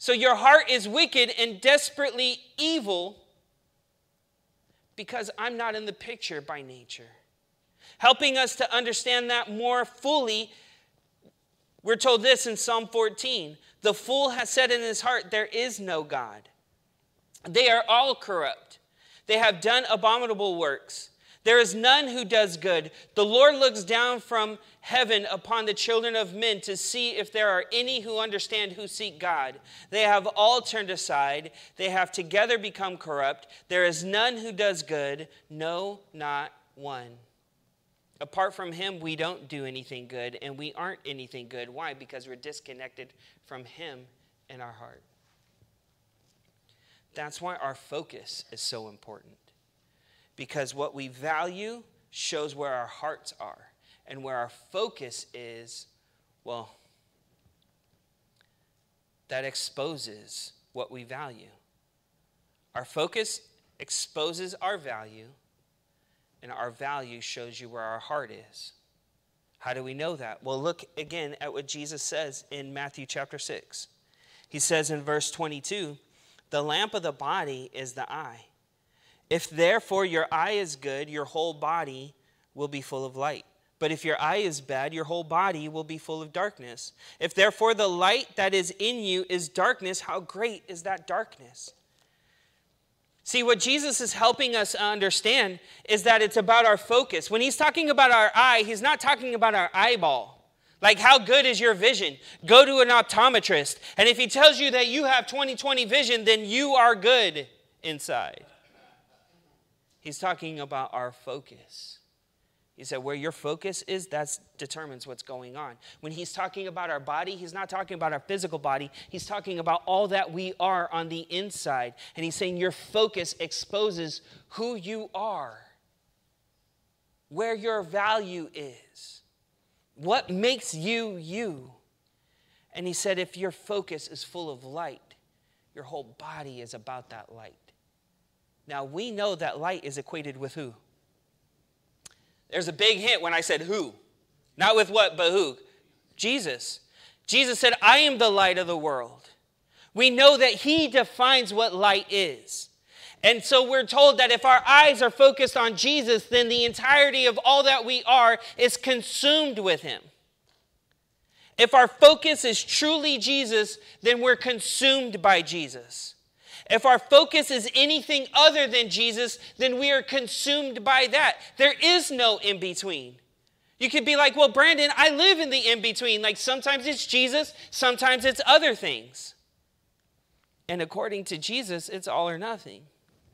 So your heart is wicked and desperately evil because I'm not in the picture by nature. Helping us to understand that more fully, we're told this in Psalm 14. The fool has said in his heart, there is no God. They are all corrupt. They have done abominable works. There is none who does good. The Lord looks down from heaven upon the children of men to see if there are any who understand, who seek God. They have all turned aside. They have together become corrupt. There is none who does good. No, not one. Apart from him, we don't do anything good, and we aren't anything good. Why? Because we're disconnected from him in our heart. That's why our focus is so important. Because what we value shows where our hearts are. And where our focus is, well, that exposes what we value. Our focus exposes our value, and our value shows you where our heart is. How do we know that? Well, look again at what Jesus says in Matthew chapter 6. He says in verse 22, the lamp of the body is the eye. If therefore your eye is good, your whole body will be full of light. But if your eye is bad, your whole body will be full of darkness. If therefore the light that is in you is darkness, how great is that darkness? See, what Jesus is helping us understand is that it's about our focus. When he's talking about our eye, he's not talking about our eyeball. Like, how good is your vision? Go to an optometrist. And if he tells you that you have 20/20 vision, then you are good inside. He's talking about our focus. He said where your focus is, that determines what's going on. When he's talking about our body, he's not talking about our physical body. He's talking about all that we are on the inside. And he's saying your focus exposes who you are, where your value is, what makes you you. And he said if your focus is full of light, your whole body is about that light. Now, we know that light is equated with who? There's a big hint when I said who. Not with what, but who? Jesus. Jesus said, I am the light of the world. We know that he defines what light is. And so we're told that if our eyes are focused on Jesus, then the entirety of all that we are is consumed with him. If our focus is truly Jesus, then we're consumed by Jesus. If our focus is anything other than Jesus, then we are consumed by that. There is no in-between. You could be like, well, Brandon, I live in the in-between. Like sometimes it's Jesus, sometimes it's other things. And according to Jesus, it's all or nothing.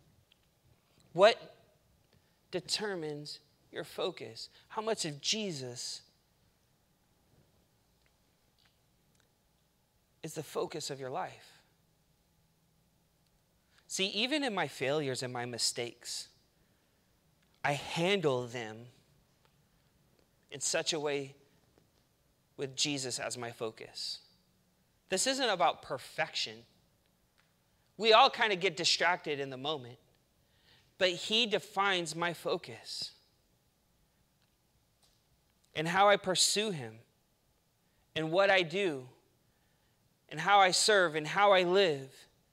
What determines your focus? How much of Jesus is the focus of your life? See, even in my failures and my mistakes, I handle them in such a way with Jesus as my focus. This isn't about perfection. We all kind of get distracted in the moment, but he defines my focus and how I pursue him and what I do and how I serve and how I live.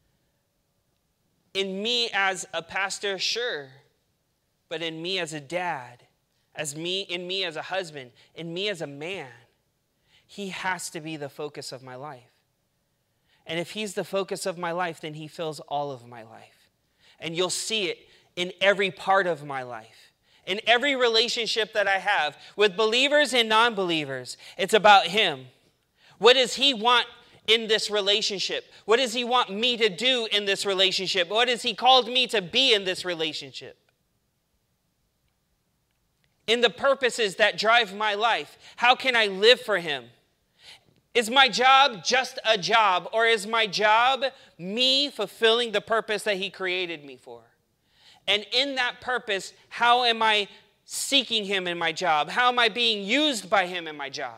In me as a pastor, sure, but in me as a dad, in me as a husband, in me as a man, he has to be the focus of my life. And if he's the focus of my life, then he fills all of my life. And you'll see it in every part of my life. In every relationship that I have with believers and non-believers, it's about him. What does he want in this relationship? What does he want me to do in this relationship? What has he called me to be in this relationship? In the purposes that drive my life, how can I live for him? Is my job just a job, or is my job me fulfilling the purpose that he created me for? And in that purpose, how am I seeking him in my job? How am I being used by him in my job?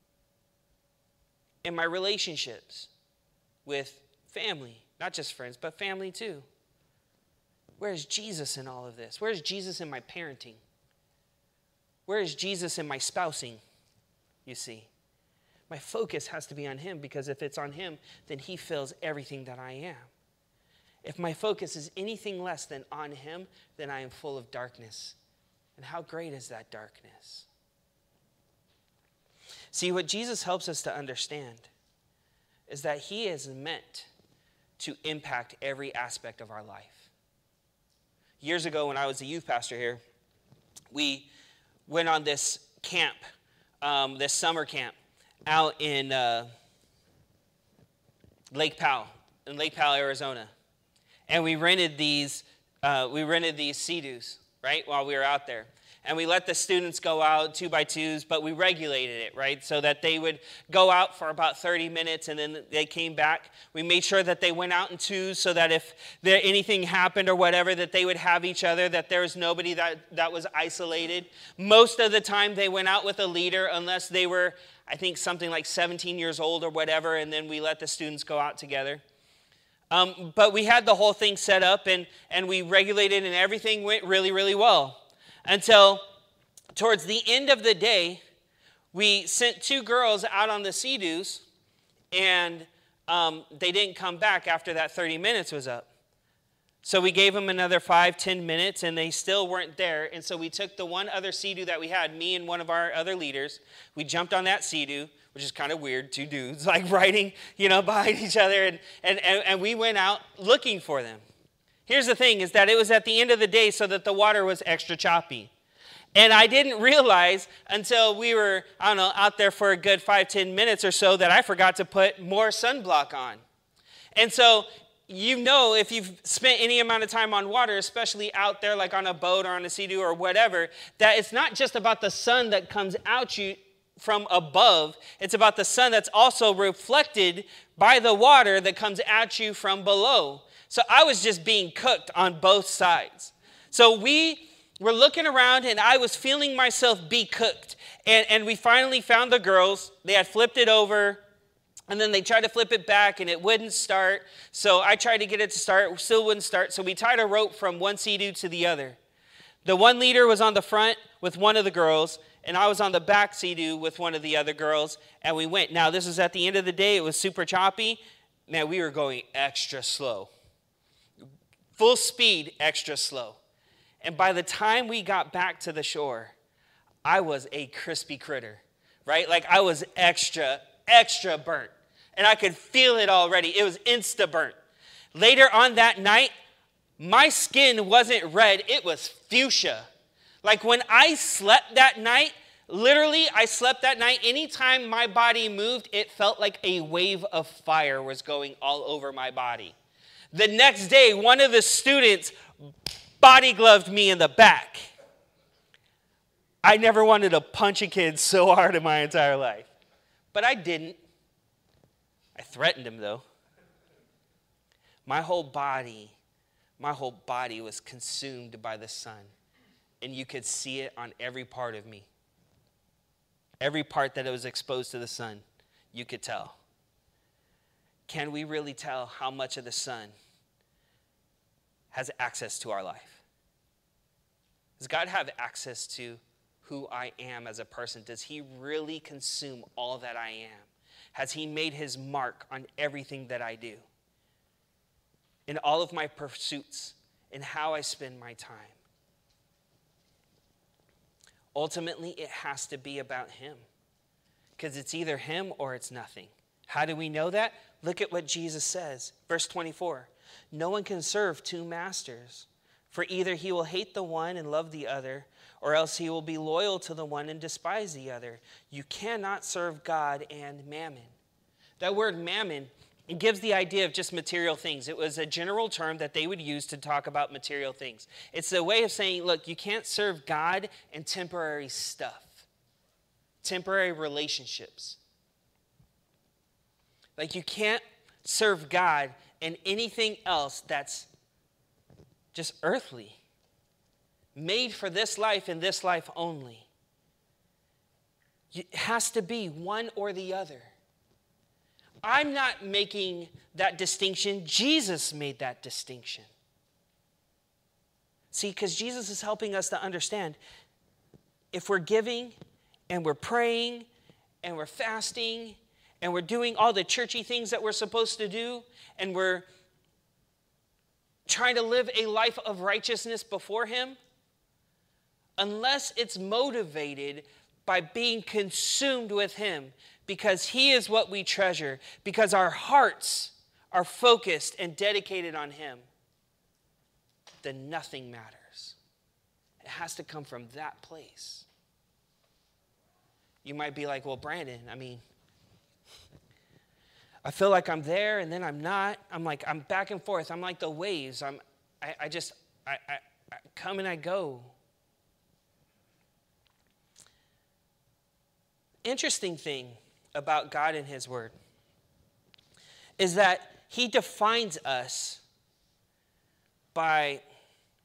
In my relationships with family, not just friends, but family too. Where's Jesus in all of this? Where's Jesus in my parenting? Where is Jesus in my spousing, you see? My focus has to be on him, because if it's on him, then he fills everything that I am. If my focus is anything less than on him, then I am full of darkness. And how great is that darkness? See, what Jesus helps us to understand is that he is meant to impact every aspect of our life. Years ago, when I was a youth pastor here, we went on this camp, this summer camp, out in Lake Powell, Arizona. And we rented these Sea-Doos, right, while we were out there. And we let the students go out 2x2s, but we regulated it, right, so that they would go out for about 30 minutes and then they came back. We made sure that they went out in twos so that if anything happened or whatever, that they would have each other, that there was nobody that was isolated. Most of the time they went out with a leader unless they were, I think, something like 17 years old or whatever, and then we let the students go out together. But we had the whole thing set up and we regulated, and everything went really, really well. Until towards the end of the day, we sent 2 girls out on the Sea-Doos, and they didn't come back after that 30 minutes was up. So we gave them another 5-10 minutes, and they still weren't there. And so we took the one other Sea-Doo that we had, me and one of our other leaders. We jumped on that Sea-Doo, which is kind of weird, 2 dudes like riding, behind each other, and we went out looking for them. Here's the thing, is that it was at the end of the day so that the water was extra choppy. And I didn't realize until we were, out there for a good 5-10 minutes or so that I forgot to put more sunblock on. And so, if you've spent any amount of time on water, especially out there like on a boat or on a Sea-Doo or whatever, that it's not just about the sun that comes out you from above. It's about the sun that's also reflected by the water that comes at you from below. So I was just being cooked on both sides. So we were looking around, and I was feeling myself be cooked. And we finally found the girls. They had flipped it over, and then they tried to flip it back, and it wouldn't start. So I tried to get it to start, still wouldn't start. So we tied a rope from one Sea-Doo to the other. The one leader was on the front with one of the girls, and I was on the back Sea-Doo with one of the other girls, and we went. Now, this was at the end of the day. It was super choppy. Man, we were going extra slow. Full speed, extra slow. And by the time we got back to the shore, I was a crispy critter, right? Like I was extra burnt. And I could feel it already. It was insta-burnt. Later on that night, my skin wasn't red, it was fuchsia. Like when I slept that night, literally I slept that night, anytime my body moved, it felt like a wave of fire was going all over my body. The next day, one of the students body gloved me in the back. I never wanted to punch a kid so hard in my entire life. But I didn't. I threatened him, though. My whole body was consumed by the sun. And you could see it on every part of me. Every part that it was exposed to the sun, you could tell. Can we really tell how much of the sun has access to our life? Does God have access to who I am as a person? Does he really consume all that I am? Has he made his mark on everything that I do? In all of my pursuits, in how I spend my time? Ultimately, it has to be about him. Because it's either him or it's nothing. How do we know that? Look at what Jesus says. Verse 24. No one can serve 2 masters. For either he will hate the one and love the other, or else he will be loyal to the one and despise the other. You cannot serve God and mammon. That word mammon, it gives the idea of just material things. It was a general term that they would use to talk about material things. It's a way of saying, look, you can't serve God and temporary stuff, temporary relationships. Like you can't serve God and anything else that's just earthly, made for this life and this life only. It has to be one or the other. I'm not making that distinction. Jesus made that distinction. See, because Jesus is helping us to understand if we're giving and we're praying and we're fasting and we're doing all the churchy things that we're supposed to do, and we're trying to live a life of righteousness before him, unless it's motivated by being consumed with him, because he is what we treasure, because our hearts are focused and dedicated on him, then nothing matters. It has to come from that place. You might be like, well, Brandon, I feel like I'm there and then I'm not. I'm back and forth. I'm like the waves. I come and I go. Interesting thing about God and his word is that he defines us by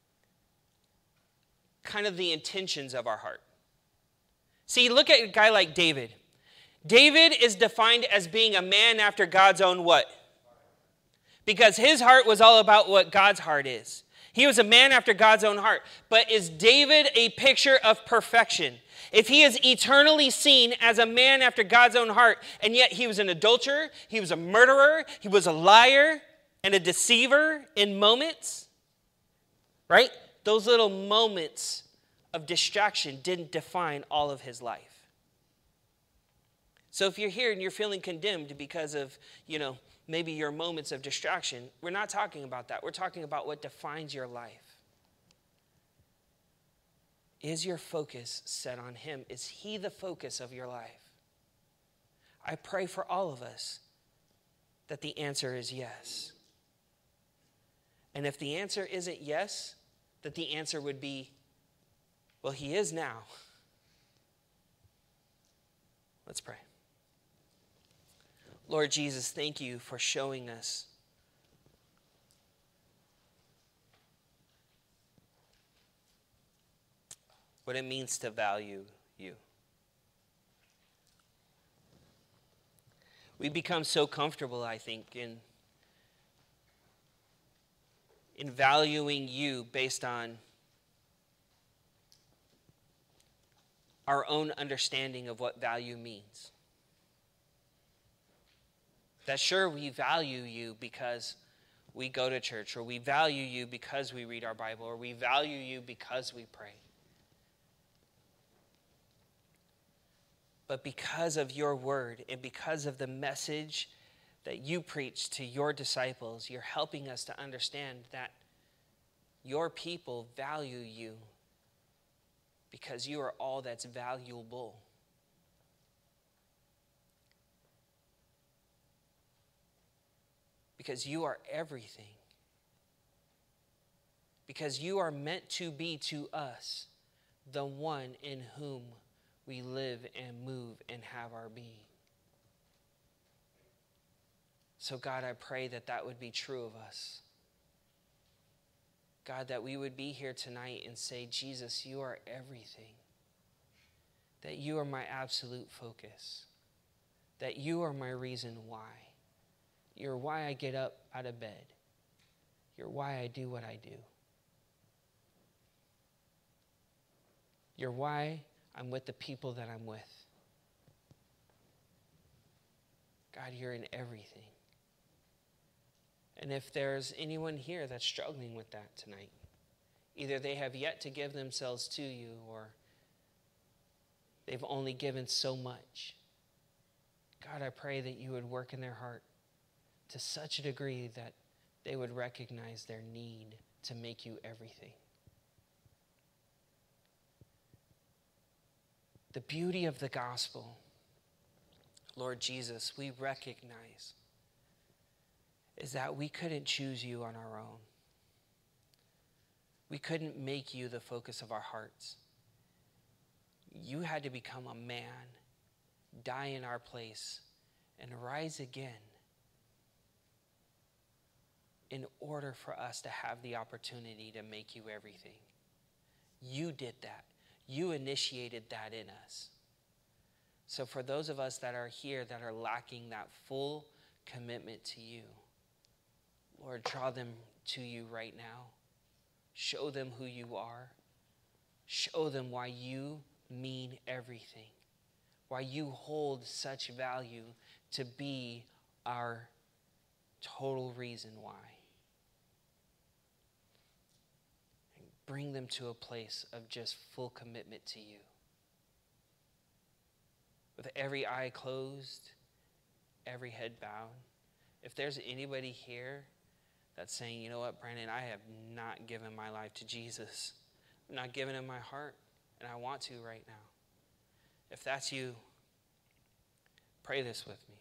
kind of the intentions of our heart. See, look at a guy like David. David is defined as being a man after God's own what? Because his heart was all about what God's heart is. He was a man after God's own heart. But is David a picture of perfection? If he is eternally seen as a man after God's own heart, and yet he was an adulterer, he was a murderer, he was a liar and a deceiver in moments, right? Those little moments of distraction didn't define all of his life. So if you're here and you're feeling condemned because of, maybe your moments of distraction, we're not talking about that. We're talking about what defines your life. Is your focus set on him? Is he the focus of your life? I pray for all of us that the answer is yes. And if the answer isn't yes, that the answer would be, well, he is now. Let's pray. Lord Jesus, thank you for showing us what it means to value you. We become so comfortable, I think, in valuing you based on our own understanding of what value means. That sure, we value you because we go to church, or we value you because we read our Bible, or we value you because we pray. But because of your word and because of the message that you preach to your disciples, you're helping us to understand that your people value you because you are all that's valuable. Because you are everything. Because you are meant to be to us the one in whom we live and move and have our being. So God, I pray that that would be true of us. God, that we would be here tonight and say, Jesus, you are everything. That you are my absolute focus. That you are my reason why. You're why I get up out of bed. You're why I do what I do. You're why I'm with the people that I'm with. God, you're in everything. And if there's anyone here that's struggling with that tonight, either they have yet to give themselves to you, or they've only given so much. God, I pray that you would work in their heart to such a degree that they would recognize their need to make you everything. The beauty of the gospel, Lord Jesus, we recognize is that we couldn't choose you on our own. We couldn't make you the focus of our hearts. You had to become a man, die in our place, and rise again in order for us to have the opportunity to make you everything. You did that. You initiated that in us. So for those of us that are here that are lacking that full commitment to you, Lord, draw them to you right now. Show them who you are. Show them why you mean everything. why you hold such value to be our total reason why. And bring them to a place of just full commitment to you. With every eye closed, every head bowed. If there's anybody here that's saying, you know what, Brandon, I have not given my life to Jesus. I'm not giving him my heart, and I want to right now. If that's you, pray this with me.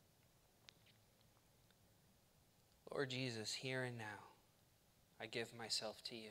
Lord Jesus, here and now, I give myself to you.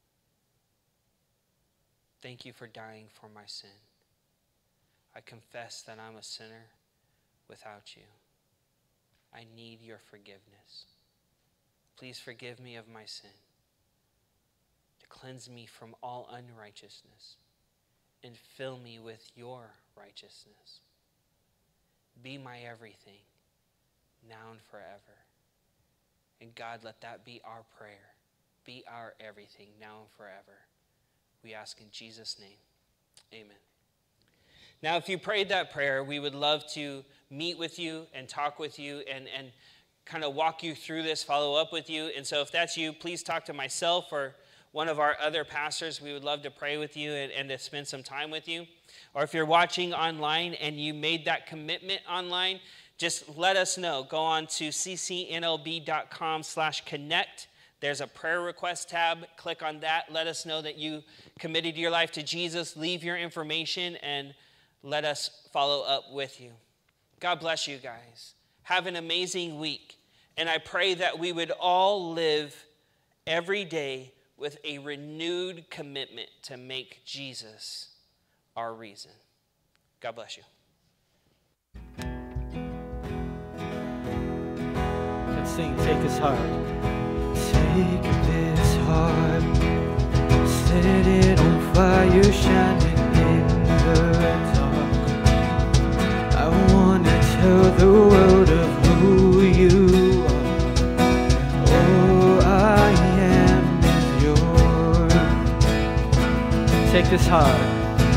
Thank you for dying for my sin. I confess that I'm a sinner without you. I need your forgiveness. Please forgive me of my sin. To cleanse me from all unrighteousness and fill me with your righteousness. Be my everything, now and forever. And God, let that be our prayer. Be our everything, now and forever. We ask in Jesus' name. Amen. Now, if you prayed that prayer, we would love to meet with you and talk with you and kind of walk you through this, follow up with you. And so if that's you, please talk to myself or one of our other pastors. We would love to pray with you and to spend some time with you. Or if you're watching online and you made that commitment online, just let us know. Go on to ccnlb.com/connect. There's a prayer request tab. Click on that. Let us know that you committed your life to Jesus. Leave your information and let us follow up with you. God bless you guys. Have an amazing week. And I pray that we would all live every day with a renewed commitment to make Jesus our reason. God bless you. Let's sing Take This Heart. Take this heart, set it on fire, shining in the dark. I want to tell the world of who you are. All I am is yours. Take this heart.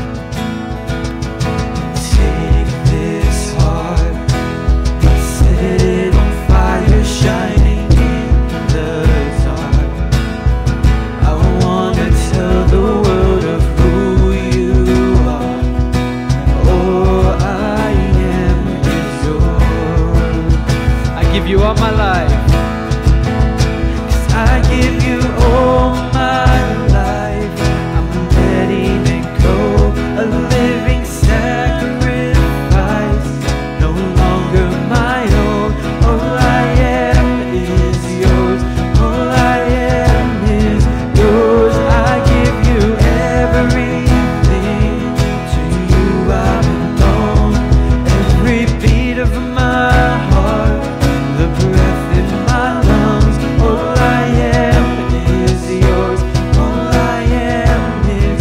Take this heart, set it on fire, shining in the dark. I want to tell the world of who you are. All I am is yours. I give you all my life. 'Cause I give you all my life. I'm letting it go, a living sacrifice, no longer my own. All I am is yours. All I am is yours. I give you everything. To you I belong. Every beat of my heart, the breath in my lungs. All I am is yours. All I am is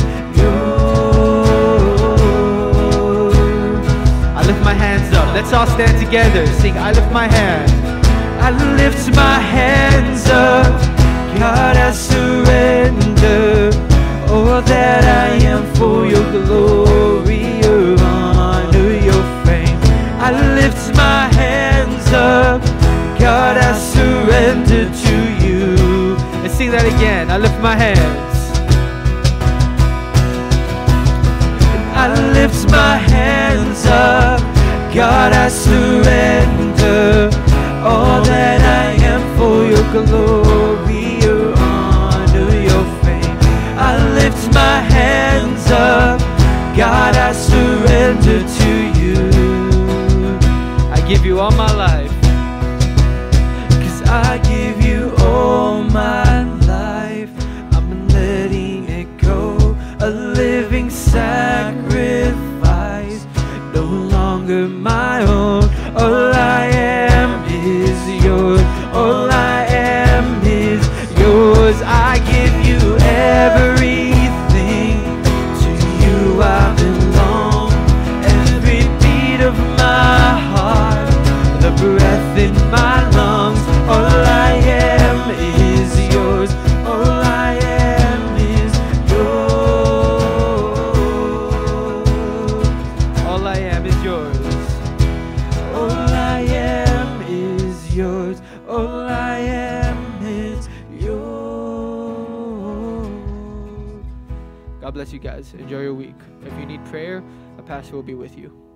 yours. I lift my hands up. Let's all stand together. Sing, I lift my hand. I lift my hands up, God, I surrender all that I am for your glory, your honor, your fame. I lift my hands up, God, I surrender to you. Let's sing that again. I lift my hands. I lift my hands up, God, I surrender all that I am for your glory, your honor, your fame. I lift my hands up, God, I surrender to you. I give you all my life. 'Cause I give you all my life. I'm letting it go, a living sacrifice, no longer my own. All I am is yours. All I am God bless you guys. Enjoy your week. If you need prayer, a pastor will be with you.